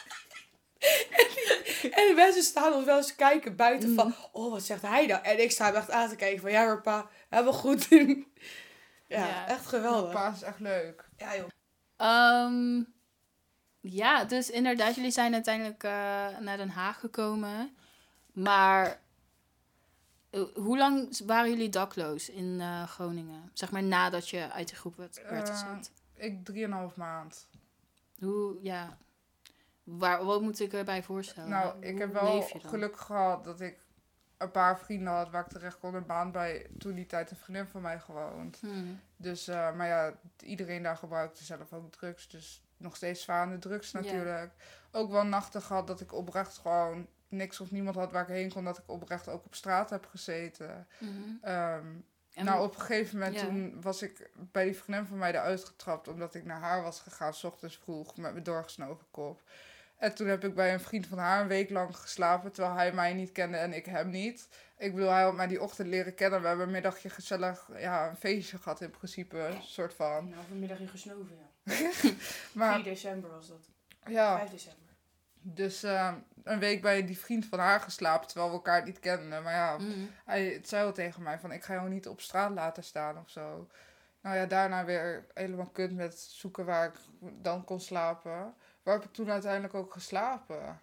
Speaker 3: En de mensen staan ons wel eens te kijken buiten van... Oh, wat zegt hij dan? En ik sta hem echt aan te kijken van... Ja, maar pa, helemaal goed. ja,
Speaker 1: Ja.
Speaker 3: echt geweldig.
Speaker 2: Pa is echt leuk.
Speaker 3: Ja, joh.
Speaker 1: Ehm, ja, dus inderdaad, jullie zijn uiteindelijk uh, naar Den Haag gekomen. Maar uh, hoe lang waren jullie dakloos in uh, Groningen? Zeg maar nadat je uit de groep werd, werd
Speaker 2: Uh,
Speaker 1: gezet.
Speaker 2: Ik drieënhalf maand.
Speaker 1: Hoe, ja... Waar, wat moet ik erbij voorstellen?
Speaker 2: Nou, ik
Speaker 1: Hoe
Speaker 2: heb wel
Speaker 1: leef je dan?
Speaker 2: geluk gehad dat ik een paar vrienden had waar ik terecht kon. Een baan bij toen die tijd een vriendin van mij gewoond.
Speaker 1: Hmm.
Speaker 2: Dus, uh, maar ja, iedereen daar gebruikte zelf ook drugs. Dus nog steeds zwaar aan de drugs
Speaker 1: Ja.
Speaker 2: natuurlijk. Ook wel nachten gehad dat ik oprecht gewoon niks of niemand had waar ik heen kon. Dat ik oprecht ook op straat heb gezeten.
Speaker 1: Mhm.
Speaker 2: Um,
Speaker 1: En
Speaker 2: nou,
Speaker 1: hoe-
Speaker 2: op een gegeven moment
Speaker 1: Ja.
Speaker 2: toen was ik bij die vriendin van mij eruit getrapt. Omdat ik naar haar was gegaan, 's ochtends vroeg, met mijn doorgesnoven kop. En toen heb ik bij een vriend van haar een week lang geslapen, terwijl hij mij niet kende en ik hem niet. Ik bedoel, hij had mij die ochtend leren kennen. We hebben een middagje gezellig, ja, een feestje gehad in principe, soort van.
Speaker 3: Nou, vanmiddag in gesnoven, ja.
Speaker 2: Maar
Speaker 3: vier december was dat.
Speaker 2: ja,
Speaker 3: vijf december.
Speaker 2: dus uh, een week bij die vriend van haar geslapen, terwijl we elkaar niet kenden. Maar ja,
Speaker 1: Mhm.
Speaker 2: hij het zei al tegen mij van, ik ga jou niet op straat laten staan of zo. Nou ja, daarna weer helemaal kut met zoeken waar ik dan kon slapen. Waar heb ik toen uiteindelijk ook geslapen?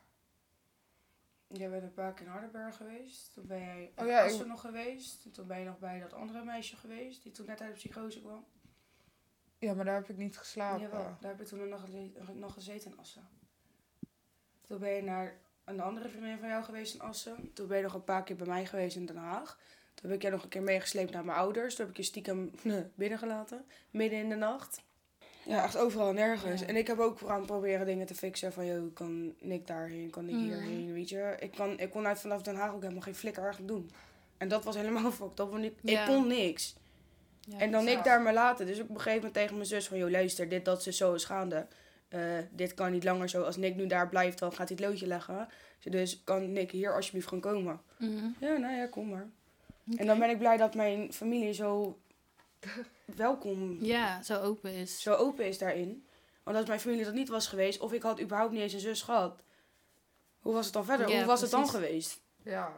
Speaker 3: Jij bent een paar keer in Hardenberg geweest. Toen ben jij in
Speaker 2: Oh ja,
Speaker 3: Assen
Speaker 2: ik-
Speaker 3: nog geweest. En toen ben je nog bij dat andere meisje geweest. Die toen net uit de psychose kwam.
Speaker 2: Ja, maar daar heb ik niet geslapen.
Speaker 3: Jawel, daar heb ik toen nog, geze- nog gezeten in Assen. Toen ben je naar een andere vriendin van jou geweest in Assen. Toen ben je nog een paar keer bij mij geweest in Den Haag. Toen heb ik jij nog een keer meegesleept naar mijn ouders. Toen heb ik je stiekem binnengelaten. Midden in de nacht. Ja, echt overal en nergens.
Speaker 1: Ja.
Speaker 3: En ik heb ook aan proberen dingen te fixen. Van, joh, kan Nick daarheen? Kan ik
Speaker 1: Mhm.
Speaker 3: hierheen? Weet je? Ik, kan, ik kon uit vanaf Den Haag ook helemaal geen flikker eigenlijk doen. En dat was helemaal fucked up. Want ik,
Speaker 1: Ja.
Speaker 3: ik kon niks.
Speaker 1: Ja,
Speaker 3: En dan
Speaker 2: ja.
Speaker 3: ik daar maar laten. Dus op een gegeven moment tegen mijn zus van... Joh, luister, dit, dat, ze zo is gaande. Uh, dit kan niet langer zo. Als Nick nu daar blijft, dan gaat hij het loodje leggen. Dus kan Nick hier alsjeblieft gaan komen?
Speaker 1: Mm-hmm.
Speaker 3: Ja, nou ja, kom maar.
Speaker 1: Okay.
Speaker 3: En dan ben ik blij dat mijn familie zo welkom...
Speaker 1: Ja, zo open is.
Speaker 3: Zo open is daarin. Want als mijn familie dat niet was geweest... Of ik had überhaupt niet eens een zus gehad... Hoe was het dan verder?
Speaker 1: Ja,
Speaker 3: Hoe was
Speaker 1: precies.
Speaker 3: het dan geweest?
Speaker 2: Ja.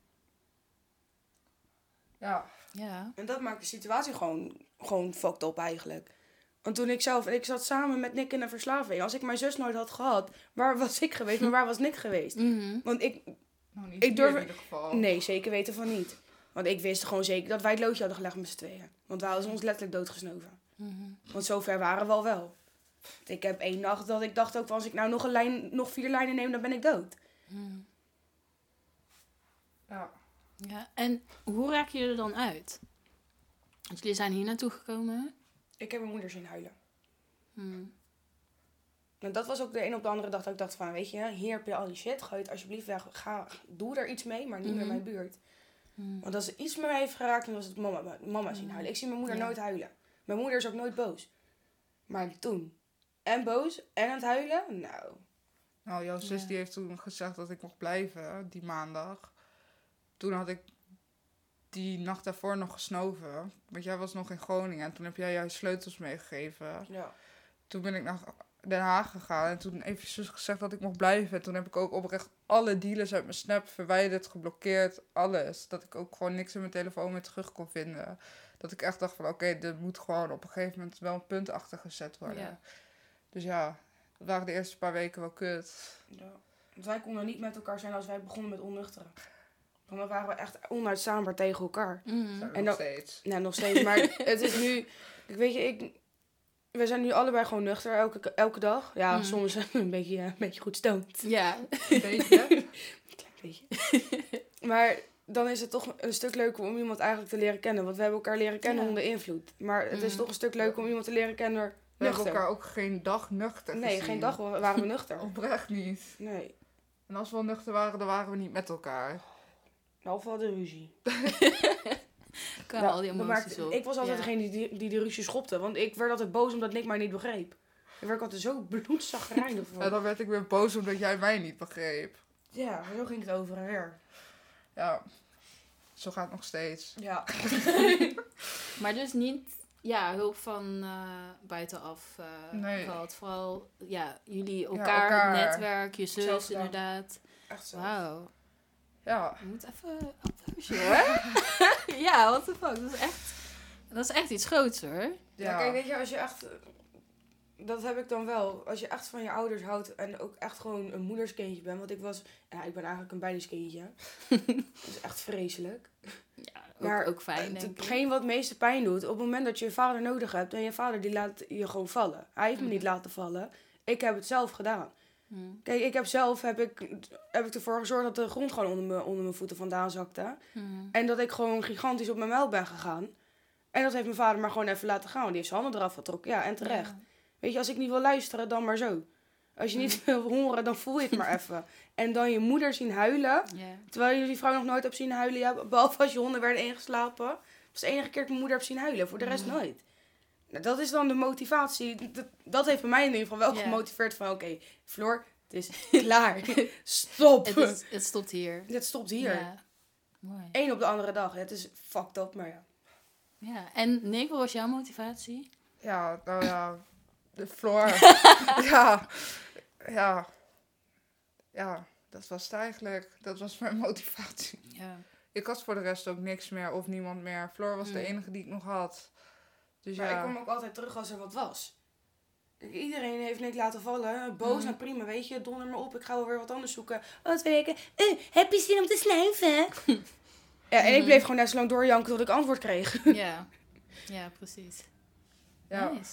Speaker 2: Ja.
Speaker 1: Ja.
Speaker 3: En dat maakt de situatie gewoon, gewoon fucked up eigenlijk. Want toen ik zelf... Ik zat samen met Nick in een verslaving. Als ik mijn zus nooit had gehad... Waar was ik geweest? Maar waar was Nick geweest?
Speaker 1: Mm-hmm.
Speaker 3: Want ik...
Speaker 2: Nou, niet
Speaker 3: Ik durf-
Speaker 2: hier in ieder geval.
Speaker 3: Nee, zeker weten van niet. Want ik wist gewoon zeker dat wij het loodje hadden gelegd met z'n tweeën. Want wij hadden ons letterlijk doodgesnoven.
Speaker 1: Mm-hmm.
Speaker 3: Want zover waren we al wel. Ik heb één nacht dat ik dacht ook... van, Als ik nou nog, een lijn, nog vier lijnen neem, dan ben ik dood.
Speaker 1: Mm.
Speaker 2: Ja.
Speaker 1: Ja. En hoe raak je er dan uit? Want jullie zijn hier naartoe gekomen.
Speaker 3: Ik heb mijn moeder zien huilen.
Speaker 1: Mm.
Speaker 3: En dat was ook de een op de andere dag dat ik dacht van... Weet je, hier heb je al die shit. Ga je het alsjeblieft weg. Ga, doe er iets mee, maar niet meer
Speaker 1: Mhm.
Speaker 3: in mijn buurt.
Speaker 1: Mm.
Speaker 3: Want als er iets met mij heeft geraakt, dan was het mama, mama zien huilen. Ik zie mijn moeder
Speaker 1: Ja.
Speaker 3: nooit huilen. Mijn moeder is ook nooit boos. Maar toen. En boos en aan het huilen. Nou.
Speaker 2: Nou, jouw zus
Speaker 1: Ja.
Speaker 2: die heeft toen gezegd dat ik mocht blijven, die maandag. Toen had ik die nacht daarvoor nog gesnoven. Want jij was nog in Groningen en toen heb jij jouw sleutels meegegeven.
Speaker 3: Ja.
Speaker 2: Toen ben ik naar Den Haag gegaan en toen heeft je zus gezegd dat ik mocht blijven. En toen heb ik ook oprecht alle dealers uit mijn Snap verwijderd, geblokkeerd, alles. Dat ik ook gewoon niks in mijn telefoon meer terug kon vinden. Dat ik echt dacht van oké, okay, er moet gewoon op een gegeven moment wel een punt achter gezet worden.
Speaker 1: Ja.
Speaker 2: Dus ja, dat waren de eerste paar weken wel kut.
Speaker 3: Ja. Want wij konden niet met elkaar zijn als wij begonnen met onnuchteren. Want dan waren we echt onuitstaanbaar tegen elkaar.
Speaker 1: Mm.
Speaker 2: Zijn we
Speaker 3: En
Speaker 2: nog
Speaker 3: dan-
Speaker 2: steeds.
Speaker 3: Nou, nog steeds. Maar het is nu... Ik weet je, ik... We zijn nu allebei gewoon nuchter elke, elke dag. Ja,
Speaker 1: Mm.
Speaker 3: soms een beetje, een beetje goed stoned.
Speaker 1: Ja.
Speaker 2: Een beetje.
Speaker 3: Klein beetje. Maar dan is het toch een stuk leuker om iemand eigenlijk te leren kennen. Want we hebben elkaar leren kennen
Speaker 1: Ja.
Speaker 3: onder invloed. Maar het is
Speaker 1: Mhm.
Speaker 3: toch een stuk leuker om iemand te leren kennen
Speaker 2: We hebben
Speaker 3: nuchter.
Speaker 2: elkaar ook geen dag nuchter
Speaker 3: Nee,
Speaker 2: gezien.
Speaker 3: geen dag wa- waren we nuchter.
Speaker 2: Oprecht niet.
Speaker 3: Nee.
Speaker 2: En als we al nuchter waren, dan waren we niet met elkaar.
Speaker 3: Nou, we hadden ruzie.
Speaker 1: Kwamen
Speaker 3: Ja,
Speaker 1: al die
Speaker 3: dat
Speaker 1: emoties
Speaker 3: maakte-
Speaker 1: op.
Speaker 3: Ik was altijd
Speaker 1: Ja.
Speaker 3: degene die, die de ruzie schopte. Want ik werd altijd boos omdat Nick mij niet begreep. Ik werd altijd zo bloedzagrijnig van.
Speaker 2: En dan werd ik weer boos omdat jij mij niet begreep.
Speaker 3: Ja, maar zo ging het over en weer.
Speaker 2: Ja, zo gaat het nog steeds.
Speaker 3: Ja.
Speaker 1: Maar dus niet ja, hulp van eh, buitenaf eh,
Speaker 2: Nee.
Speaker 1: gehad. Vooral ja, jullie elkaar,
Speaker 2: elkaar.
Speaker 1: het netwerk, je zus
Speaker 3: Zelf gedaan.
Speaker 1: inderdaad.
Speaker 3: Echt zo.
Speaker 1: Wauw.
Speaker 2: Ja,
Speaker 1: Je moet even applausje hoor. Ja, what the fuck. Dat is echt, dat is echt iets groots hoor.
Speaker 3: Ja.
Speaker 2: ja.
Speaker 3: kijk, weet je, als je echt... Dat heb ik dan wel. Als je echt van je ouders houdt en ook echt gewoon een moederskindje bent. Want ik was... Ja, ik ben eigenlijk een beiderskindje. Dat is echt vreselijk.
Speaker 1: Ja, ook,
Speaker 3: Maar
Speaker 1: ook fijn
Speaker 3: Het-
Speaker 1: denk ik.
Speaker 3: Hetgeen wat het meeste pijn doet, op het moment dat je je vader nodig hebt en je vader die laat je gewoon vallen. Hij heeft me
Speaker 1: Mhm.
Speaker 3: niet laten vallen. Ik heb het zelf gedaan.
Speaker 1: Hm.
Speaker 3: Kijk, ik heb zelf heb ik, heb ik ervoor gezorgd dat de grond gewoon onder, me, onder mijn voeten vandaan zakte.
Speaker 1: Hm.
Speaker 3: En dat ik gewoon gigantisch op mijn muil ben gegaan. En dat heeft mijn vader maar gewoon even laten gaan. Want die heeft zijn handen eraf getrokken. Ja, en terecht.
Speaker 1: Ja.
Speaker 3: Weet je, als ik niet wil luisteren, dan maar zo. Als je niet wil horen, dan voel je het maar even. En dan je moeder zien huilen.
Speaker 1: Ja.
Speaker 3: Terwijl je die vrouw nog nooit hebt zien huilen. Ja, behalve als je honden werden ingeslapen. Dat was de enige keer dat ik mijn moeder heb zien huilen. Voor de rest
Speaker 1: Ja.
Speaker 3: nooit. Nou, dat is dan de motivatie. Dat, dat heeft bij mij in ieder geval wel
Speaker 1: Ja.
Speaker 3: gemotiveerd van... Oké, Floor, het is klaar. Stop.
Speaker 1: Het, is, het stopt hier.
Speaker 3: Het stopt hier.
Speaker 1: Ja. Mooi.
Speaker 3: Eén op de andere dag. Het is fucked up, maar ja.
Speaker 1: Ja. En Nick, wat was jouw motivatie?
Speaker 2: Ja, nou ja. De floor. ja. Ja. Ja, dat was het eigenlijk. Dat was mijn motivatie.
Speaker 1: Ja.
Speaker 2: Ik had voor de rest ook niks meer of niemand meer. Floor was de
Speaker 1: Mm.
Speaker 2: enige die ik nog had. Dus
Speaker 3: Maar
Speaker 2: ja.
Speaker 3: ik kwam ook altijd terug als er wat was. Kijk, iedereen heeft Nick laten vallen. Boos,
Speaker 1: Mhm.
Speaker 3: nou prima, weet je. Donder maar op, ik ga wel weer wat anders zoeken. Oh, twee weken. Uh, heb je zin om te snuiven? Ja, en ik
Speaker 1: Mhm.
Speaker 3: bleef gewoon net zo lang doorjanken tot ik antwoord kreeg.
Speaker 1: Ja. Ja, precies.
Speaker 2: Ja.
Speaker 1: Nice.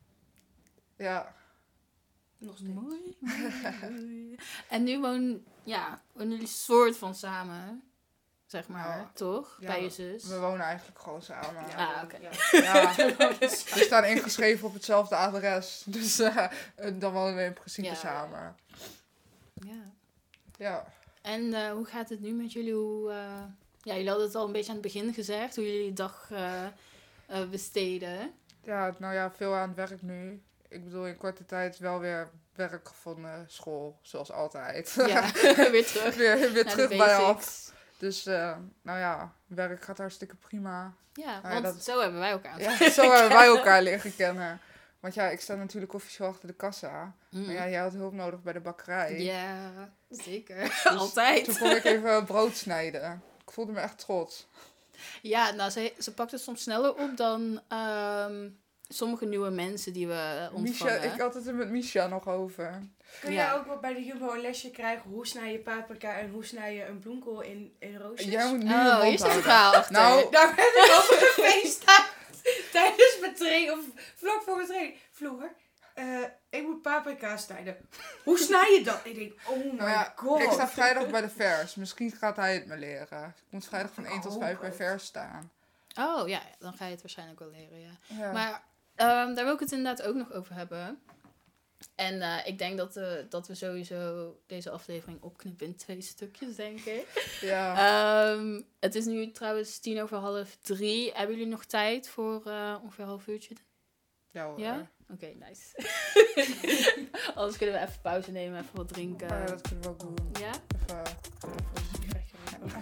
Speaker 2: Ja.
Speaker 3: Nog steeds.
Speaker 1: Mooi. mooi. En nu wonen, ja, wonen jullie soort van samen, zeg maar,
Speaker 2: Ja.
Speaker 1: toch?
Speaker 2: Ja,
Speaker 1: Bij je zus.
Speaker 2: We wonen eigenlijk gewoon samen.
Speaker 1: Ja. Ah, oké.
Speaker 3: Ja.
Speaker 2: Ja. We staan ingeschreven op hetzelfde adres. Dus eh, dan wonen we in principe
Speaker 1: Ja.
Speaker 2: samen.
Speaker 1: Ja.
Speaker 2: Ja.
Speaker 1: En eh, hoe gaat het nu met jullie? Hoe, eh, ja, jullie hadden het al een beetje aan het begin gezegd, hoe jullie de dag eh, uh, besteden?
Speaker 2: Ja, nou ja, veel aan het werk nu. Ik bedoel, in korte tijd wel weer werk gevonden, school, zoals altijd.
Speaker 1: Ja, weer terug.
Speaker 2: weer weer
Speaker 1: naar
Speaker 2: terug
Speaker 1: de
Speaker 2: bij af.
Speaker 1: basics.
Speaker 2: Dus, uh, nou ja, werk gaat hartstikke prima.
Speaker 1: Ja,
Speaker 2: Nou
Speaker 1: want
Speaker 2: ja, dat-
Speaker 1: zo hebben wij elkaar.
Speaker 2: Ja, zo hebben wij elkaar leren kennen. Want ja, ik sta natuurlijk officieel achter de kassa.
Speaker 1: Mm.
Speaker 2: Maar ja, jij had hulp nodig bij de bakkerij.
Speaker 1: Ja, zeker.
Speaker 2: Dus
Speaker 1: Altijd.
Speaker 2: Toen kon ik even brood snijden. Ik voelde me echt trots.
Speaker 1: Ja, nou, ze, ze pakt het soms sneller op dan ehm, sommige nieuwe mensen die we ontvangen.
Speaker 2: Misha, ik had het er met Misha nog over.
Speaker 3: Kun
Speaker 1: Ja.
Speaker 3: jij ook wel bij de Jumbo een lesje krijgen hoe snij je paprika en hoe snij je een bloemkool in, in roosjes?
Speaker 2: Jij moet nu je
Speaker 1: Oh,
Speaker 2: mond
Speaker 1: hier zit een
Speaker 2: houden.
Speaker 1: verhaal achter.
Speaker 2: Nou,
Speaker 3: Daar ben ik over gefacetimed tijdens mijn training, of vlak voor mijn training. Floor, eh, ik moet paprika snijden. Hoe snij je dat? Ik denk, oh my
Speaker 2: nou ja,
Speaker 3: god.
Speaker 2: ik sta vrijdag bij de vers. Misschien gaat hij het me leren. Ik moet vrijdag van één tot
Speaker 3: Oh,
Speaker 2: vijf bij
Speaker 3: God.
Speaker 2: vers staan.
Speaker 1: Oh ja, dan ga je het waarschijnlijk wel leren, ja.
Speaker 2: Ja.
Speaker 1: Maar ehm, daar wil ik het inderdaad ook nog over hebben. En eh, ik denk dat, we dat we sowieso deze aflevering opknippen in twee stukjes, denk ik.
Speaker 2: ja.
Speaker 1: Ehm, het is nu trouwens tien over half drie. Hebben jullie nog tijd voor eh, ongeveer een half uurtje?
Speaker 2: ja hoor.
Speaker 1: Ja? Oké, nice. Anders kunnen we even pauze nemen, even wat drinken.
Speaker 2: Oh ja, dat kunnen we ook doen.
Speaker 1: Ja?
Speaker 2: Even, even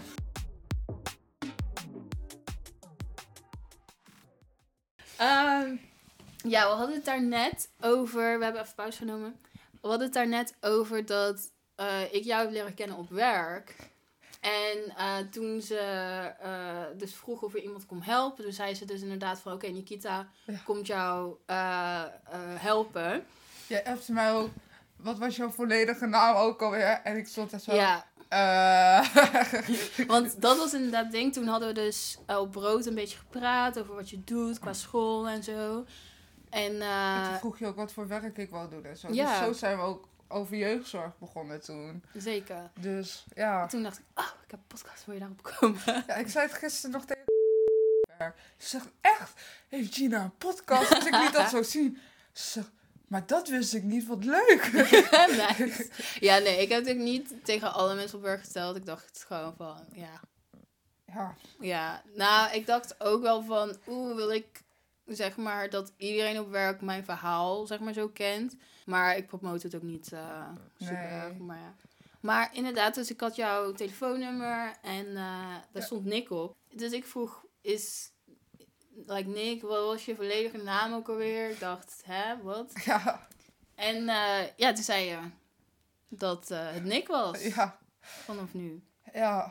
Speaker 1: Ehm, ja, we hadden het daar net over. We hebben even pauze genomen. We hadden het daar net over dat eh, ik jou heb leren kennen op werk. En eh, toen ze eh, dus vroeg of er iemand kon helpen. Toen zei ze dus inderdaad van... Oké, Nikita
Speaker 2: Ja.
Speaker 1: komt jou eh, eh, helpen.
Speaker 2: Jij appte mij ook. Wat was jouw volledige naam ook alweer? En ik stond echt zo.
Speaker 1: Ja,
Speaker 2: eh,
Speaker 1: want dat was inderdaad het ding. Toen hadden we dus uh, op brood een beetje gepraat over wat je doet qua school en zo. En,
Speaker 2: en toen
Speaker 1: uh,
Speaker 2: vroeg je ook wat voor werk ik wou doen en zo.
Speaker 1: Ja.
Speaker 2: Dus zo zijn we ook over jeugdzorg begonnen toen.
Speaker 1: zeker.
Speaker 2: Dus ja.
Speaker 1: Toen dacht ik, oh, ik heb een podcast, wil je daarop komen?
Speaker 2: ja ik zei het gisteren nog tegen ze zegt, echt? Heeft Gina een podcast? Dus ik liet dat zo zien. Ze zegt, maar dat wist ik niet, wat leuk.
Speaker 1: Nice. Ja, nee, ik heb het ook niet tegen alle mensen op werk verteld. Ik dacht gewoon van, ja.
Speaker 2: Ja,
Speaker 1: Ja, nou, ik dacht ook wel van, oeh, wil ik zeg maar dat iedereen op werk mijn verhaal zeg maar zo kent. Maar ik promote het ook niet uh, super
Speaker 2: Nee.
Speaker 1: erg. Maar, ja. maar inderdaad, dus ik had jouw telefoonnummer en uh, daar
Speaker 2: Ja.
Speaker 1: stond Nick op. Dus ik vroeg, is, like Nick, wat was je volledige naam ook alweer? Ik dacht, hè, wat?
Speaker 2: ja,
Speaker 1: En uh, ja, toen zei je dat uh, het Nick was
Speaker 2: ja,
Speaker 1: vanaf nu.
Speaker 2: ja.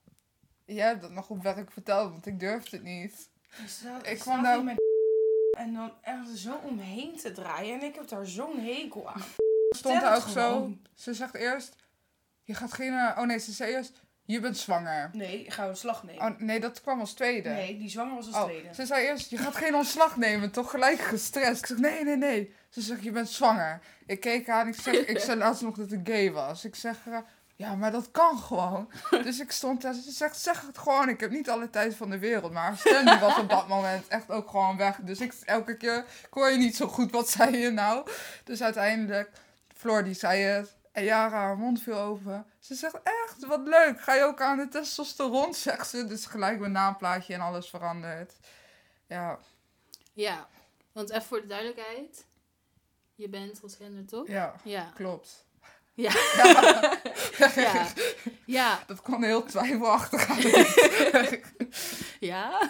Speaker 2: Jij hebt dat nog op werk verteld, want ik durfde het niet.
Speaker 3: Je staat,
Speaker 2: Ik
Speaker 3: je
Speaker 2: kwam
Speaker 3: staat
Speaker 2: nou-
Speaker 3: hier met en dan echt zo omheen te draaien. En ik heb daar zo'n hekel aan.
Speaker 2: Stond
Speaker 3: Vertel
Speaker 2: er
Speaker 3: het
Speaker 2: ook zo.
Speaker 3: gewoon.
Speaker 2: Ze zegt eerst, je gaat geen... eh, Oh nee, ze zei eerst, je bent zwanger.
Speaker 3: Nee, ik ga een slag nemen.
Speaker 2: Oh nee, dat kwam als tweede.
Speaker 3: Nee, die zwanger was als
Speaker 2: Oh,
Speaker 3: tweede.
Speaker 2: ze zei eerst, je gaat geen ontslag nemen, toch gelijk gestrest. Ik zeg, nee, nee, nee. Ze zegt, je bent zwanger. Ik keek haar en ik zeg, ik zei laatst nog dat ik gay was. Ik zeg, uh, ja, maar dat kan gewoon. Dus ik stond daar, ze zegt, zeg het gewoon. Ik heb niet alle tijd van de wereld. Maar haar stem die was op dat moment echt ook gewoon weg. Dus ik elke keer, ik hoor je niet zo goed, wat zei je nou? Dus uiteindelijk, Floor die zei het. En Jara, haar mond viel open. Ze zegt, echt, wat leuk. Ga je ook aan de testosteron, zegt ze. Dus gelijk mijn naamplaatje en alles veranderd. Ja,
Speaker 1: Ja, want even voor de duidelijkheid. Je bent transgender, toch?
Speaker 2: ja,
Speaker 1: Ja.
Speaker 2: klopt.
Speaker 1: Ja.
Speaker 2: Ja,
Speaker 1: Ja. Ja.
Speaker 2: dat kwam heel twijfelachtig uit.
Speaker 1: Ja.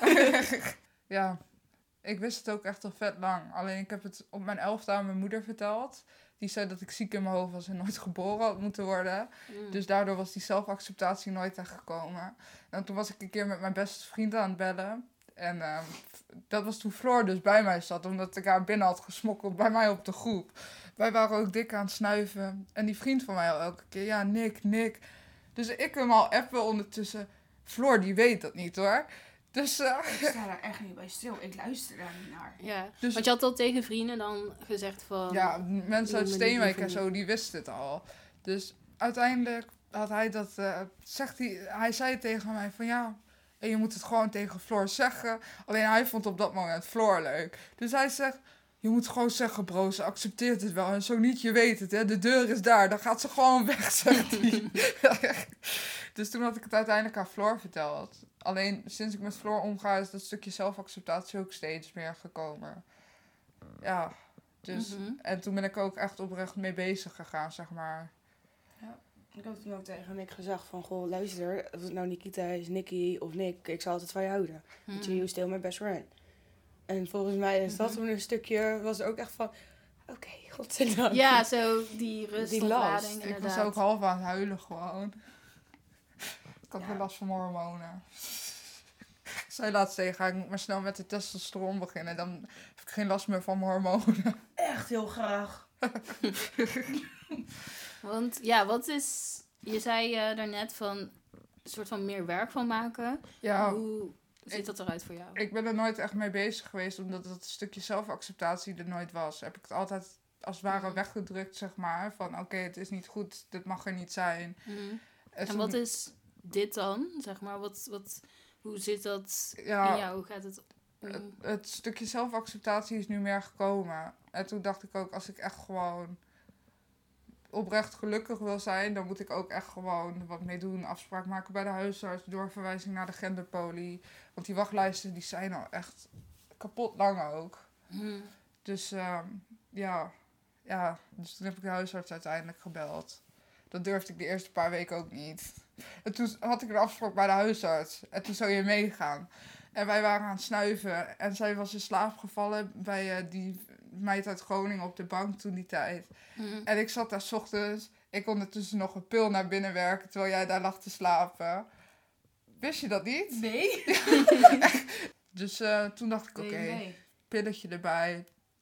Speaker 2: Ja, ik wist het ook echt al vet lang. Alleen ik heb het op mijn elfde aan mijn moeder verteld. Die zei dat ik ziek in mijn hoofd was en nooit geboren had moeten worden.
Speaker 1: Mm.
Speaker 2: Dus daardoor was die zelfacceptatie nooit echt gekomen. En toen was ik een keer met mijn beste vriend aan het bellen. En uh, dat was toen Floor dus bij mij zat. Omdat ik haar binnen had gesmokkeld bij mij op de groep. Wij waren ook dik aan het snuiven. En die vriend van mij al elke keer. Ja, Nick, Nick. Dus ik hem al appen ondertussen. Floor, die weet dat niet hoor. Dus, uh,
Speaker 3: Ik sta daar echt niet bij stil. Ik luister daar niet naar.
Speaker 1: Ja.
Speaker 2: dus
Speaker 1: Want je had al tegen vrienden dan gezegd van...
Speaker 2: ja, mensen uit
Speaker 1: die
Speaker 2: Steenwijk en
Speaker 1: liever
Speaker 2: zo, die wisten het al. Dus uiteindelijk had hij dat, uh, zegt hij, hij zei tegen mij van ja, en je moet het gewoon tegen Floor zeggen. Alleen hij vond op dat moment Floor leuk. Dus hij zegt, je moet gewoon zeggen bro, ze accepteert het wel. En zo niet, je weet het hè, de deur is daar, dan gaat ze gewoon weg, zegt hij. Dus toen had ik het uiteindelijk aan Floor verteld. Alleen sinds ik met Floor omga is dat stukje zelfacceptatie ook steeds meer gekomen. Ja, dus...
Speaker 1: Mhm.
Speaker 2: En toen ben ik ook echt oprecht mee bezig gegaan, zeg maar.
Speaker 3: Ik heb toen ook tegen Nick gezegd van, goh, luister, of het nou Nikita is, Nicky of Nick, ik zal altijd van je houden. Want
Speaker 1: Mhm.
Speaker 3: you still my best friend. En volgens mij is dat
Speaker 1: Mhm.
Speaker 3: toen een stukje, was er ook echt van, oké, okay, godzijdank.
Speaker 1: Ja, zo die rust,
Speaker 3: Die
Speaker 1: die
Speaker 3: last.
Speaker 1: lading,
Speaker 2: Ik
Speaker 1: inderdaad.
Speaker 2: was ook half aan het huilen gewoon. Ik had
Speaker 3: Ja.
Speaker 2: weer last van mijn hormonen. Ik zei laatst tegen haar, ik moet maar snel met de testosteron beginnen. Dan heb ik geen last meer van mijn hormonen.
Speaker 3: Echt heel graag.
Speaker 1: Want ja, wat is... Je zei uh, daarnet van een soort van meer werk van maken.
Speaker 2: Ja,
Speaker 1: Hoe ziet
Speaker 2: ik-
Speaker 1: dat eruit voor jou?
Speaker 2: ik ben er nooit echt mee bezig geweest, omdat dat stukje zelfacceptatie er nooit was. Heb ik het altijd als het ware
Speaker 1: Mhm.
Speaker 2: weggedrukt, zeg maar. Van oké, het is niet goed, dit mag er niet zijn.
Speaker 1: Mhm.
Speaker 2: En,
Speaker 1: En
Speaker 2: toen-
Speaker 1: wat is dit dan? Zeg maar, wat, wat, hoe zit dat
Speaker 2: ja,
Speaker 1: in jou? Hoe gaat het om?
Speaker 2: het, het stukje zelfacceptatie is nu meer gekomen. En toen dacht ik ook, als ik echt gewoon oprecht gelukkig wil zijn, dan moet ik ook echt gewoon wat mee doen. Afspraak maken bij de huisarts, doorverwijzing naar de genderpolie. Want die wachtlijsten die zijn al echt kapot lang ook.
Speaker 1: Mhm.
Speaker 2: Dus ehm, ja, ja, dus toen heb ik de huisarts uiteindelijk gebeld. Dat durfde ik de eerste paar weken ook niet. En toen had ik een afspraak bij de huisarts. En toen zou je meegaan. En wij waren aan het snuiven. En zij was in slaap gevallen bij uh, die meid uit Groningen op de bank toen die tijd.
Speaker 1: Mhm.
Speaker 2: En ik zat daar 's ochtends. Ik ondertussen nog een pil naar binnen werken terwijl jij daar lag te slapen. Wist je dat niet?
Speaker 3: Nee?
Speaker 2: Dus uh, toen dacht ik, oké,
Speaker 3: Nee.
Speaker 2: pilletje erbij.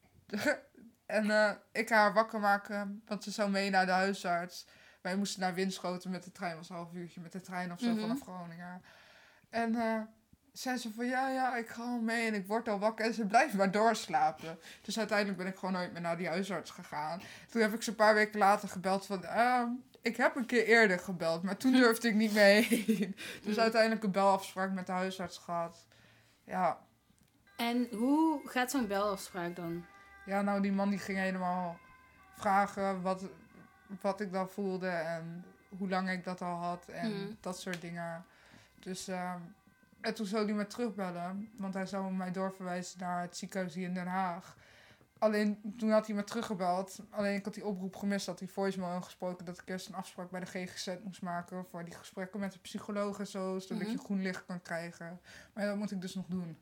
Speaker 2: En uh, ik haar wakker maken, want ze zou mee naar de huisarts. Wij moesten naar Winschoten met de trein, was een half uurtje met de trein of zo
Speaker 1: Mhm.
Speaker 2: vanaf Groningen. En uh, zei ze van ja, ja, ik ga al mee en ik word al wakker. En ze blijft maar doorslapen. Dus uiteindelijk ben ik gewoon nooit meer naar die huisarts gegaan. Toen heb ik ze een paar weken later gebeld van... Uh, ik heb een keer eerder gebeld, maar toen durfde ik niet mee heen. Dus
Speaker 1: Mhm.
Speaker 2: uiteindelijk een belafspraak met de huisarts gehad. Ja.
Speaker 1: En hoe gaat zo'n belafspraak dan?
Speaker 2: Ja, nou, die man die ging helemaal vragen wat, wat ik dan voelde en hoe lang ik dat al had en
Speaker 1: Hmm.
Speaker 2: dat soort dingen. Dus, uh, en toen zou hij me terugbellen, want hij zou mij doorverwijzen naar het ziekenhuis hier in Den Haag. Alleen, toen had hij me teruggebeld. Alleen, ik had die oproep gemist, had hij voicemail ingesproken dat ik eerst een afspraak bij de G G Z moest maken voor die gesprekken met de psycholoog en zo, zodat
Speaker 1: Mhm.
Speaker 2: je groen licht kan krijgen. Maar ja, dat moet ik dus nog doen.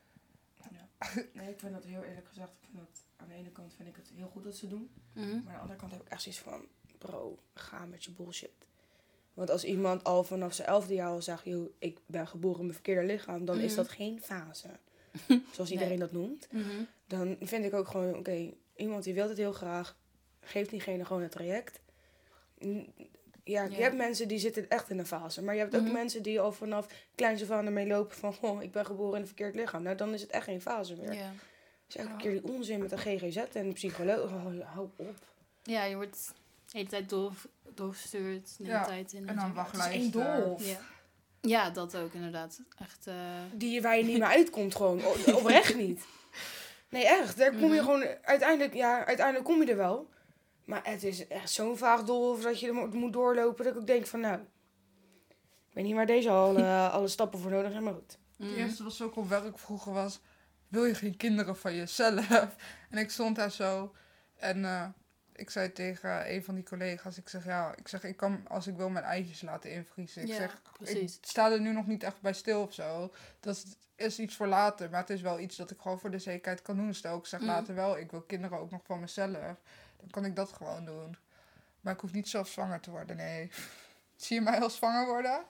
Speaker 3: Nee, ik vind dat heel eerlijk gezegd, ik vind dat aan de ene kant vind ik het heel goed dat ze doen.
Speaker 1: Mhm.
Speaker 3: Maar aan de andere kant heb ik echt zoiets van, bro, ga met je bullshit. Want als iemand al vanaf zijn elfde jaar al zegt, joh, ik ben geboren in mijn verkeerde lichaam, dan is
Speaker 1: Mhm.
Speaker 3: dat geen fase. Zoals iedereen
Speaker 1: Nee.
Speaker 3: dat noemt.
Speaker 1: Mhm.
Speaker 3: Dan vind ik ook gewoon, oké, iemand die wil het heel graag, geeft diegene gewoon het traject. N- Ja, je
Speaker 1: Ja.
Speaker 3: hebt mensen die zitten echt in een fase. Maar je hebt ook
Speaker 1: Mhm.
Speaker 3: mensen die al vanaf kleins af aan ermee lopen van, oh, ik ben geboren in een verkeerd lichaam. Nou, dan is het echt geen fase meer.
Speaker 1: Ja.
Speaker 3: Dus elke keer die onzin met de G G Z en de psycholoog, oh, hou op.
Speaker 1: Ja, je wordt de hele tijd door, doorgestuurd. De hele
Speaker 2: Ja,
Speaker 1: tijd in
Speaker 2: En dan
Speaker 1: het-
Speaker 2: wachtlijsten.
Speaker 3: Het is één doolhof.
Speaker 1: Ja. Ja, dat ook inderdaad. Echt. eh,
Speaker 3: Die waar je niet meer uitkomt gewoon. O- Oprecht niet. Nee, echt. Daar kom je
Speaker 1: Mhm.
Speaker 3: gewoon... Uiteindelijk, ja, uiteindelijk kom je er wel. Maar het is echt zo'n vaag doolhof dat je er mo- moet doorlopen. Dat ik ook denk van, nou... Ik weet niet waar deze al eh, alle stappen voor nodig zijn, maar goed.
Speaker 2: Het
Speaker 1: mhm.
Speaker 2: eerste wat ook op werk vroeger was... Wil je geen kinderen van jezelf? En ik stond daar zo. En uh, ik zei tegen een van die collega's... Ik zeg, ja, ik zeg, ik kan als ik wil mijn eitjes laten invriezen. Ik
Speaker 1: Ja,
Speaker 2: zeg,
Speaker 1: precies.
Speaker 2: ik sta er nu nog niet echt bij stil of zo. Dat is, is iets voor later. Maar het is wel iets dat ik gewoon voor de zekerheid kan doen. Stel, ik zeg
Speaker 1: Mhm.
Speaker 2: later wel... Ik wil kinderen ook nog van mezelf. Dan kan ik dat gewoon doen. Maar ik hoef niet zelf zwanger te worden, nee. Zie je mij al zwanger worden?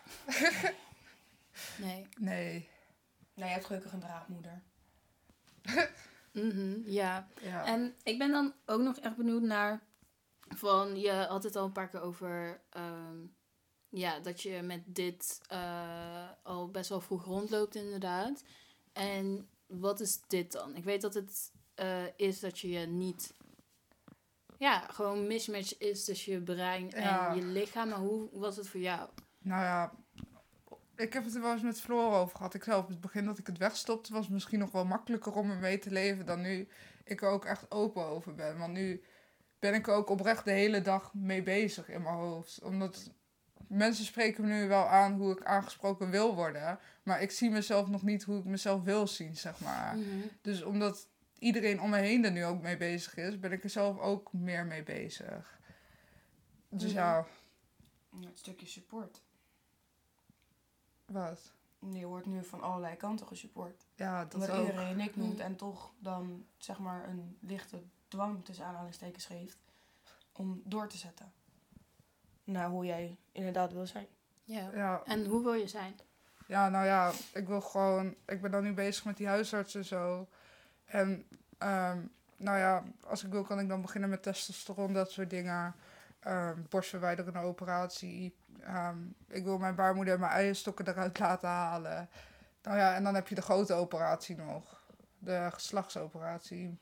Speaker 1: Nee.
Speaker 2: Nee.
Speaker 3: Nou, je hebt gelukkig een draagmoeder.
Speaker 1: Mhm, ja.
Speaker 2: Ja.
Speaker 1: En ik ben dan ook nog echt benieuwd naar... Van, je had het al een paar keer over... ehm, ja, dat je met dit eh, al best wel vroeg rondloopt inderdaad. En wat is dit dan? Ik weet dat het eh, is dat je je niet... Ja, gewoon mismatch is tussen je brein
Speaker 2: Ja.
Speaker 1: en je lichaam. Maar hoe was het voor jou?
Speaker 2: Nou ja, ik heb het er wel eens met Floor over gehad. Ik zelf, op het begin dat ik het wegstopte, was het misschien nog wel makkelijker om ermee te leven dan nu ik er ook echt open over ben. Want nu ben ik er ook oprecht de hele dag mee bezig in mijn hoofd. Omdat mensen spreken me nu wel aan hoe ik aangesproken wil worden. Maar ik zie mezelf nog niet hoe ik mezelf wil zien, zeg maar.
Speaker 3: Mm-hmm.
Speaker 2: Dus omdat iedereen om me heen er nu ook mee bezig is, ben ik er zelf ook meer mee bezig. Dus
Speaker 3: Mm-hmm.
Speaker 2: ja,
Speaker 3: Ja, het stukje support.
Speaker 2: wat?
Speaker 3: Je wordt nu van allerlei kanten gesupport.
Speaker 2: Ja, dat
Speaker 3: Omdat
Speaker 2: ook.
Speaker 3: iedereen Nick noemt
Speaker 1: Mm.
Speaker 3: en toch dan zeg maar een lichte dwang tussen aanhalingstekens geeft om door te zetten. Naar hoe jij inderdaad wil zijn.
Speaker 1: Ja.
Speaker 2: Ja,
Speaker 1: En hoe wil je zijn?
Speaker 2: ja, nou ja, ik wil gewoon... Ik ben dan nu bezig met die huisarts en zo. En, ehm, nou ja, als ik wil kan ik dan beginnen met testosteron, dat soort dingen. Um, borstverwijderende operatie. Ehm, ik wil mijn baarmoeder en mijn eierstokken eruit laten halen. Nou ja, en dan heb je de grote operatie nog. De geslachtsoperatie.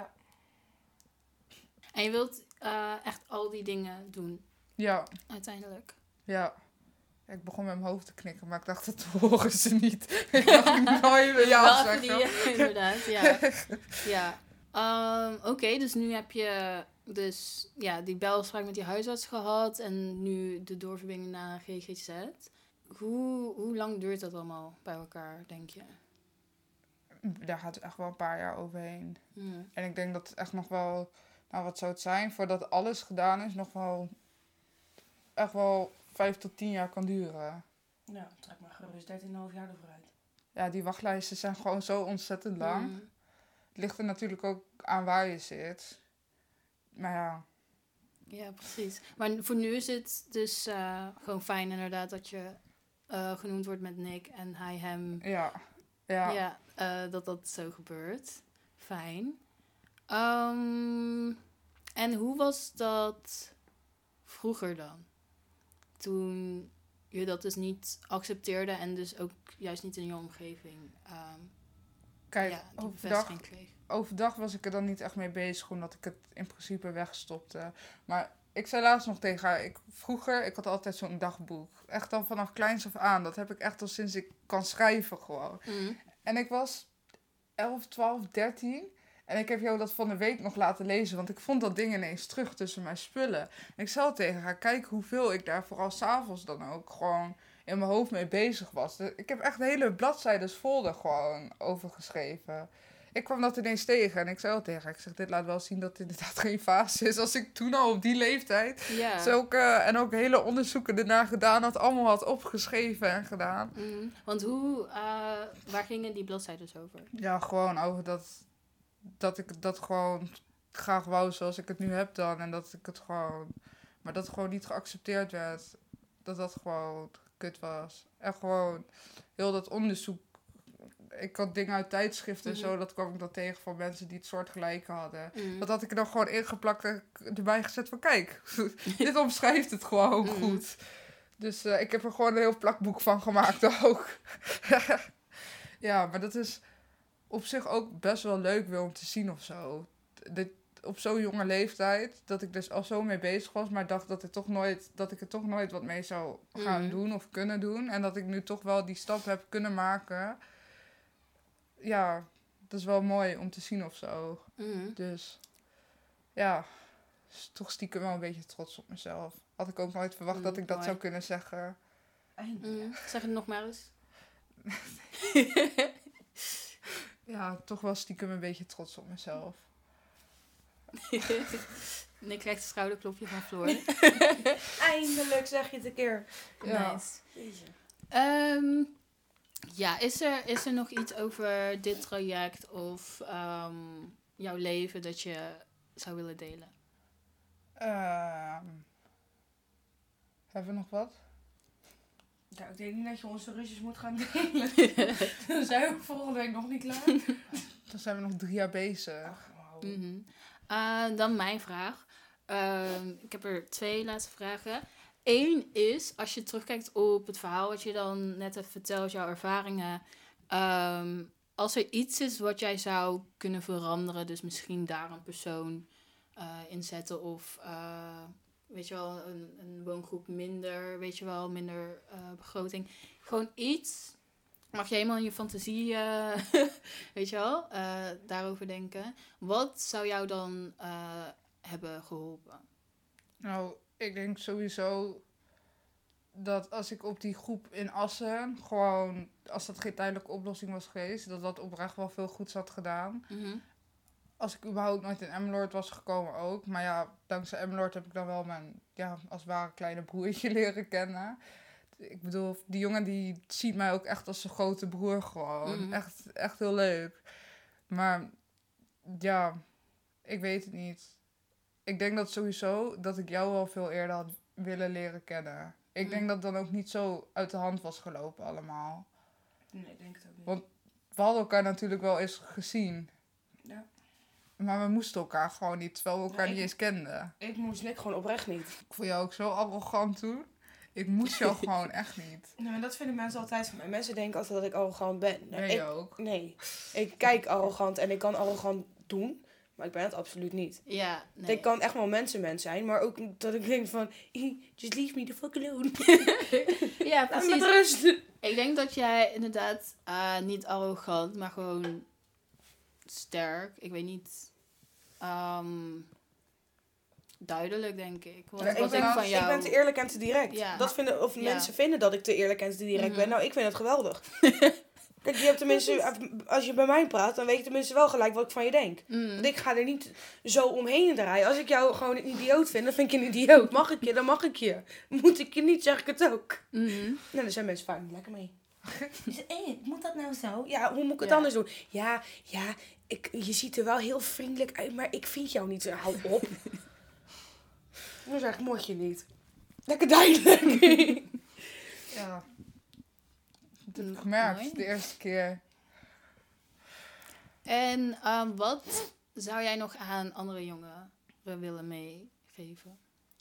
Speaker 1: En je wilt eh, echt al die dingen doen,
Speaker 2: Ja,
Speaker 1: uiteindelijk.
Speaker 2: ja. Ik begon met mijn hoofd te knikken, maar ik dacht, dat horen ze niet. Ik dacht, nooit meer ja
Speaker 1: Wel even
Speaker 2: zeggen.
Speaker 1: die, inderdaad, ja. ja. Ehm, Oké, dus nu heb je dus, ja, die belafspraak met die huisarts gehad en nu de doorverbinding naar G G Z. Hoe, hoe lang duurt dat allemaal bij elkaar, denk je?
Speaker 2: Daar gaat echt wel een paar jaar overheen.
Speaker 1: Hmm.
Speaker 2: En ik denk dat het echt nog wel... Nou, wat zou het zijn? Voordat alles gedaan is, nog wel... Echt wel vijf tot tien jaar kan duren.
Speaker 3: Ja, trek maar gerust dertien komma vijf jaar ervoor uit.
Speaker 2: Ja, die wachtlijsten zijn gewoon zo ontzettend lang.
Speaker 1: Hmm.
Speaker 2: Het ligt er natuurlijk ook aan waar je zit. Maar ja,
Speaker 1: Ja, precies. Maar voor nu is het dus eh, gewoon fijn inderdaad dat je eh, genoemd wordt met Nick en hij hem...
Speaker 2: ja, ja.
Speaker 1: Ja, eh, dat dat zo gebeurt. Fijn. Ehm, en hoe was dat vroeger dan? Toen je dat dus niet accepteerde en dus ook juist niet in je omgeving ehm,
Speaker 2: Kijk,
Speaker 1: ja, die
Speaker 2: overdag,
Speaker 1: bevestiging kreeg.
Speaker 2: overdag was ik er dan niet echt mee bezig, omdat ik het in principe wegstopte. Maar ik zei laatst nog tegen haar, ik, vroeger, ik had altijd zo'n dagboek. Echt al vanaf kleins af aan. Dat heb ik echt al sinds ik kan schrijven gewoon.
Speaker 1: Mm.
Speaker 2: En ik was elf, twaalf, dertien. En ik heb jou dat van de week nog laten lezen. Want ik vond dat ding ineens terug tussen mijn spullen. En ik zei al tegen haar, kijk hoeveel ik daar vooral 's avonds dan ook gewoon in mijn hoofd mee bezig was. Ik heb echt hele bladzijden vol er gewoon over geschreven. Ik kwam dat ineens tegen en ik zei al tegen haar, ik zeg, dit laat wel zien dat het inderdaad geen fase is. Als ik toen al op die leeftijd
Speaker 1: Ja.
Speaker 2: zulke, en ook hele onderzoeken ernaar gedaan had, allemaal had opgeschreven en gedaan.
Speaker 1: Mm. Want hoe, eh, waar gingen die bladzijden over?
Speaker 2: Ja, gewoon over dat, dat ik dat gewoon graag wou zoals ik het nu heb dan. En dat ik het gewoon, maar dat het gewoon niet geaccepteerd werd. Dat dat gewoon kut was. En gewoon heel dat onderzoek. Ik had dingen uit tijdschriften en
Speaker 1: Mhm.
Speaker 2: zo, dat kwam ik dan tegen van mensen die het soortgelijke hadden.
Speaker 1: Mm.
Speaker 2: Dat had ik er dan gewoon ingeplakt en erbij gezet van kijk, dit omschrijft het gewoon
Speaker 1: Mhm.
Speaker 2: goed. Dus uh, ik heb er gewoon een heel plakboek van gemaakt ook. Ja, maar dat is op zich ook best wel leuk weer om te zien of zo. Dit, op zo'n jonge leeftijd, dat ik dus al zo mee bezig was, maar dacht dat, het toch nooit, dat ik er toch nooit wat mee zou gaan
Speaker 1: Mhm.
Speaker 2: doen of kunnen doen. En dat ik nu toch wel die stap heb kunnen maken. Ja, dat is wel mooi om te zien of zo.
Speaker 1: Mm.
Speaker 2: Dus ja, is toch stiekem wel een beetje trots op mezelf. Had ik ook nooit verwacht
Speaker 1: Mm,
Speaker 2: dat ik dat
Speaker 1: mooi.
Speaker 2: zou kunnen zeggen.
Speaker 3: Eindelijk.
Speaker 1: Mm. Zeg het nog maar eens.
Speaker 2: Ja, toch wel stiekem een beetje trots op mezelf.
Speaker 1: Nick krijgt een schouderklopje van Floor.
Speaker 3: Eindelijk zeg je het een keer.
Speaker 2: Ja.
Speaker 1: Nice.
Speaker 3: Jeetje.
Speaker 1: Ehm, ja, is er, is er nog iets over dit traject of ehm, jouw leven dat je zou willen delen?
Speaker 2: Ehm, hebben we nog wat?
Speaker 3: Ja, ik denk niet dat je onze ruzies moet gaan delen. Dan zijn we volgende week nog niet klaar.
Speaker 2: Dan zijn we nog drie jaar bezig.
Speaker 3: Ach, wow.
Speaker 1: Mhm. Eh, dan mijn vraag. Ehm, ik heb er twee laatste vragen. Eén is, als je terugkijkt op het verhaal wat je dan net hebt verteld, jouw ervaringen. ehm, als er iets is wat jij zou kunnen veranderen, dus misschien daar een persoon uh, in zetten of uh, weet je wel, een, een woongroep minder, weet je wel, minder uh, begroting. Gewoon iets. Mag je helemaal in je fantasie, uh, weet je wel, uh, daarover denken. Wat zou jou dan uh, hebben geholpen?
Speaker 2: Nou, ik denk sowieso dat als ik op die groep in Assen gewoon, als dat geen tijdelijke oplossing was geweest, dat dat oprecht wel veel goeds had gedaan.
Speaker 1: Mm-hmm.
Speaker 2: Als ik überhaupt nooit in Emmeloord was gekomen ook. Maar ja, dankzij Emmeloord heb ik dan wel mijn, ja, als het ware kleine broertje leren kennen. Ik bedoel, die jongen die ziet mij ook echt als zijn grote broer gewoon.
Speaker 1: Mm-hmm.
Speaker 2: Echt, echt heel leuk. Maar ja, ik weet het niet. Ik denk dat sowieso dat ik jou wel veel eerder had willen leren kennen. Ik
Speaker 1: Mm.
Speaker 2: denk dat het dan ook niet zo uit de hand was gelopen allemaal.
Speaker 3: Nee, ik denk het ook niet.
Speaker 2: Want we hadden elkaar natuurlijk wel eens gezien.
Speaker 3: Ja.
Speaker 2: Maar we moesten elkaar gewoon niet, terwijl we elkaar
Speaker 3: Nee,
Speaker 2: niet
Speaker 3: ik-
Speaker 2: eens kenden.
Speaker 3: Ik moest Nick gewoon oprecht niet.
Speaker 2: Ik vond jou ook zo arrogant toen. Ik moest jou gewoon echt niet.
Speaker 3: Nee, maar dat vinden mensen altijd van mij. Mensen denken altijd dat ik arrogant ben. Nou,
Speaker 2: Ben
Speaker 3: ik,
Speaker 2: je ook?
Speaker 3: Nee. Ik kijk arrogant en ik kan arrogant doen. Maar ik ben het absoluut niet.
Speaker 1: Ja, nee.
Speaker 3: Ik kan echt wel mensenmens zijn. Maar ook dat ik denk van... "Eh, just leave me the fuck alone.
Speaker 1: Ja,
Speaker 3: Laat me met
Speaker 1: precies.
Speaker 3: rust.
Speaker 1: Ik denk dat jij inderdaad uh, niet arrogant, maar gewoon sterk. Ik weet niet. Um, duidelijk, denk ik. Want
Speaker 3: Ja,
Speaker 1: wat
Speaker 3: ik, ben,
Speaker 1: ik van
Speaker 3: ik
Speaker 1: jou...
Speaker 3: ben te eerlijk en te direct.
Speaker 1: Ja.
Speaker 3: Dat vinden, of
Speaker 1: Ja.
Speaker 3: mensen vinden dat ik te eerlijk en te direct
Speaker 1: Mhm.
Speaker 3: ben. Nou, ik vind het geweldig. Kijk, je hebt tenminste, als je bij mij praat, dan weet je tenminste wel gelijk wat ik van je denk.
Speaker 1: Mm.
Speaker 3: Want ik ga er niet zo omheen draaien. Als ik jou gewoon een idioot vind, dan vind ik je een idioot. Mag ik je, dan mag ik je. Moet ik je niet, zeg ik het ook.
Speaker 1: Mhm.
Speaker 3: Nou, daar zijn mensen vaak niet lekker mee. Je zegt, hé, moet dat nou zo? Ja, hoe moet ik het
Speaker 1: Ja.
Speaker 3: anders doen? Ja, ja, ik, je ziet er wel heel vriendelijk uit, maar ik vind jou niet zo. Hou op. Dan zeg ik, moet je niet. Lekker duidelijk.
Speaker 2: Ja. Dat heb ik
Speaker 1: Mm,
Speaker 2: gemerkt
Speaker 1: mooi.
Speaker 2: de eerste keer.
Speaker 1: En um, wat zou jij nog aan andere jongeren willen meegeven?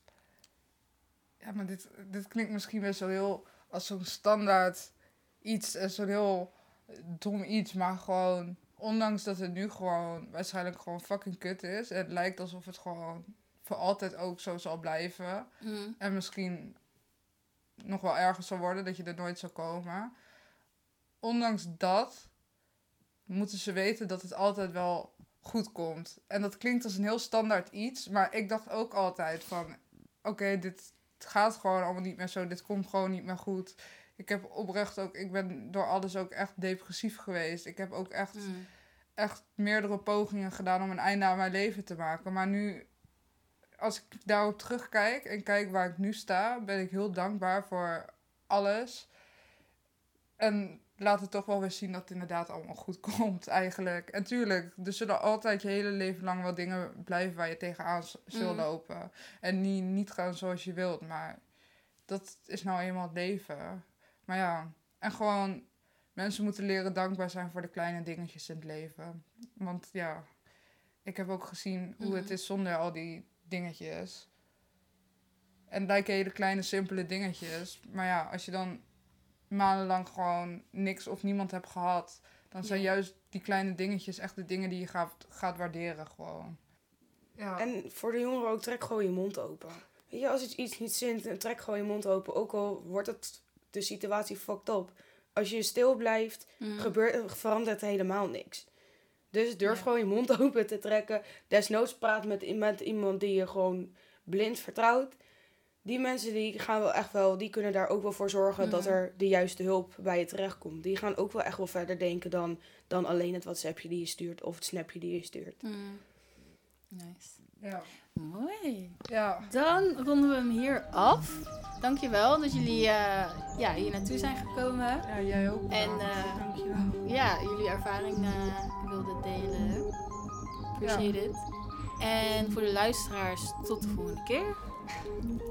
Speaker 2: Ja, maar dit, dit klinkt misschien weer zo heel als zo'n standaard iets en zo'n heel dom iets, maar gewoon, ondanks dat het nu gewoon waarschijnlijk gewoon fucking kut is, en het lijkt alsof het gewoon voor altijd ook zo zal blijven,
Speaker 1: Mm.
Speaker 2: en misschien nog wel erger zal worden, dat je er nooit zal komen. Ondanks dat moeten ze weten dat het altijd wel goed komt. En dat klinkt als een heel standaard iets, maar ik dacht ook altijd van, oké, okay, dit gaat gewoon allemaal niet meer zo, dit komt gewoon niet meer goed. Ik heb oprecht ook, ik ben door alles ook echt depressief geweest. Ik heb ook echt,
Speaker 1: Mm.
Speaker 2: echt meerdere pogingen gedaan om een einde aan mijn leven te maken. Maar nu, als ik daarop terugkijk en kijk waar ik nu sta, ben ik heel dankbaar voor alles. En laat het toch wel weer zien dat het inderdaad allemaal goed komt eigenlijk. En tuurlijk, er zullen altijd je hele leven lang wel dingen blijven waar je tegenaan z- zult
Speaker 1: Mm.
Speaker 2: lopen. En niet, niet gaan zoals je wilt, maar dat is nou eenmaal het leven. Maar ja, en gewoon, mensen moeten leren dankbaar zijn voor de kleine dingetjes in het leven. Want ja, ik heb ook gezien hoe
Speaker 1: Mhm.
Speaker 2: het is zonder al die dingetjes. En het lijken hele kleine, simpele dingetjes. Maar ja, als je dan maandenlang gewoon niks of niemand hebt gehad, dan zijn
Speaker 1: Ja.
Speaker 2: juist die kleine dingetjes echt de dingen die je gaat, gaat waarderen gewoon. Ja.
Speaker 3: En voor de jongeren ook, trek gewoon je mond open. Weet je, als het iets niet zint, trek gewoon je mond open. Ook al wordt het de situatie fucked up. Als je stil blijft,
Speaker 1: Mm.
Speaker 3: gebeurt, verandert helemaal niks. Dus durf
Speaker 1: Ja.
Speaker 3: gewoon je mond open te trekken. Desnoods praat met, met iemand die je gewoon blind vertrouwt. Die mensen die gaan wel echt wel, die kunnen daar ook wel voor zorgen
Speaker 1: Mhm.
Speaker 3: dat er de juiste hulp bij je terechtkomt. Die gaan ook wel echt wel verder denken dan, dan alleen het WhatsAppje die je stuurt of het snapje die je stuurt.
Speaker 1: Mm. Nice.
Speaker 2: Ja.
Speaker 1: Mooi.
Speaker 2: Ja.
Speaker 1: Dan ronden we hem hier af. Dankjewel dat jullie uh, ja, hier naartoe zijn gekomen.
Speaker 2: Ja, jij ook.
Speaker 1: En uh,
Speaker 3: Dankjewel.
Speaker 1: ja, jullie ervaring uh, wilden delen. Appreciate it. En voor de luisteraars, tot de volgende keer.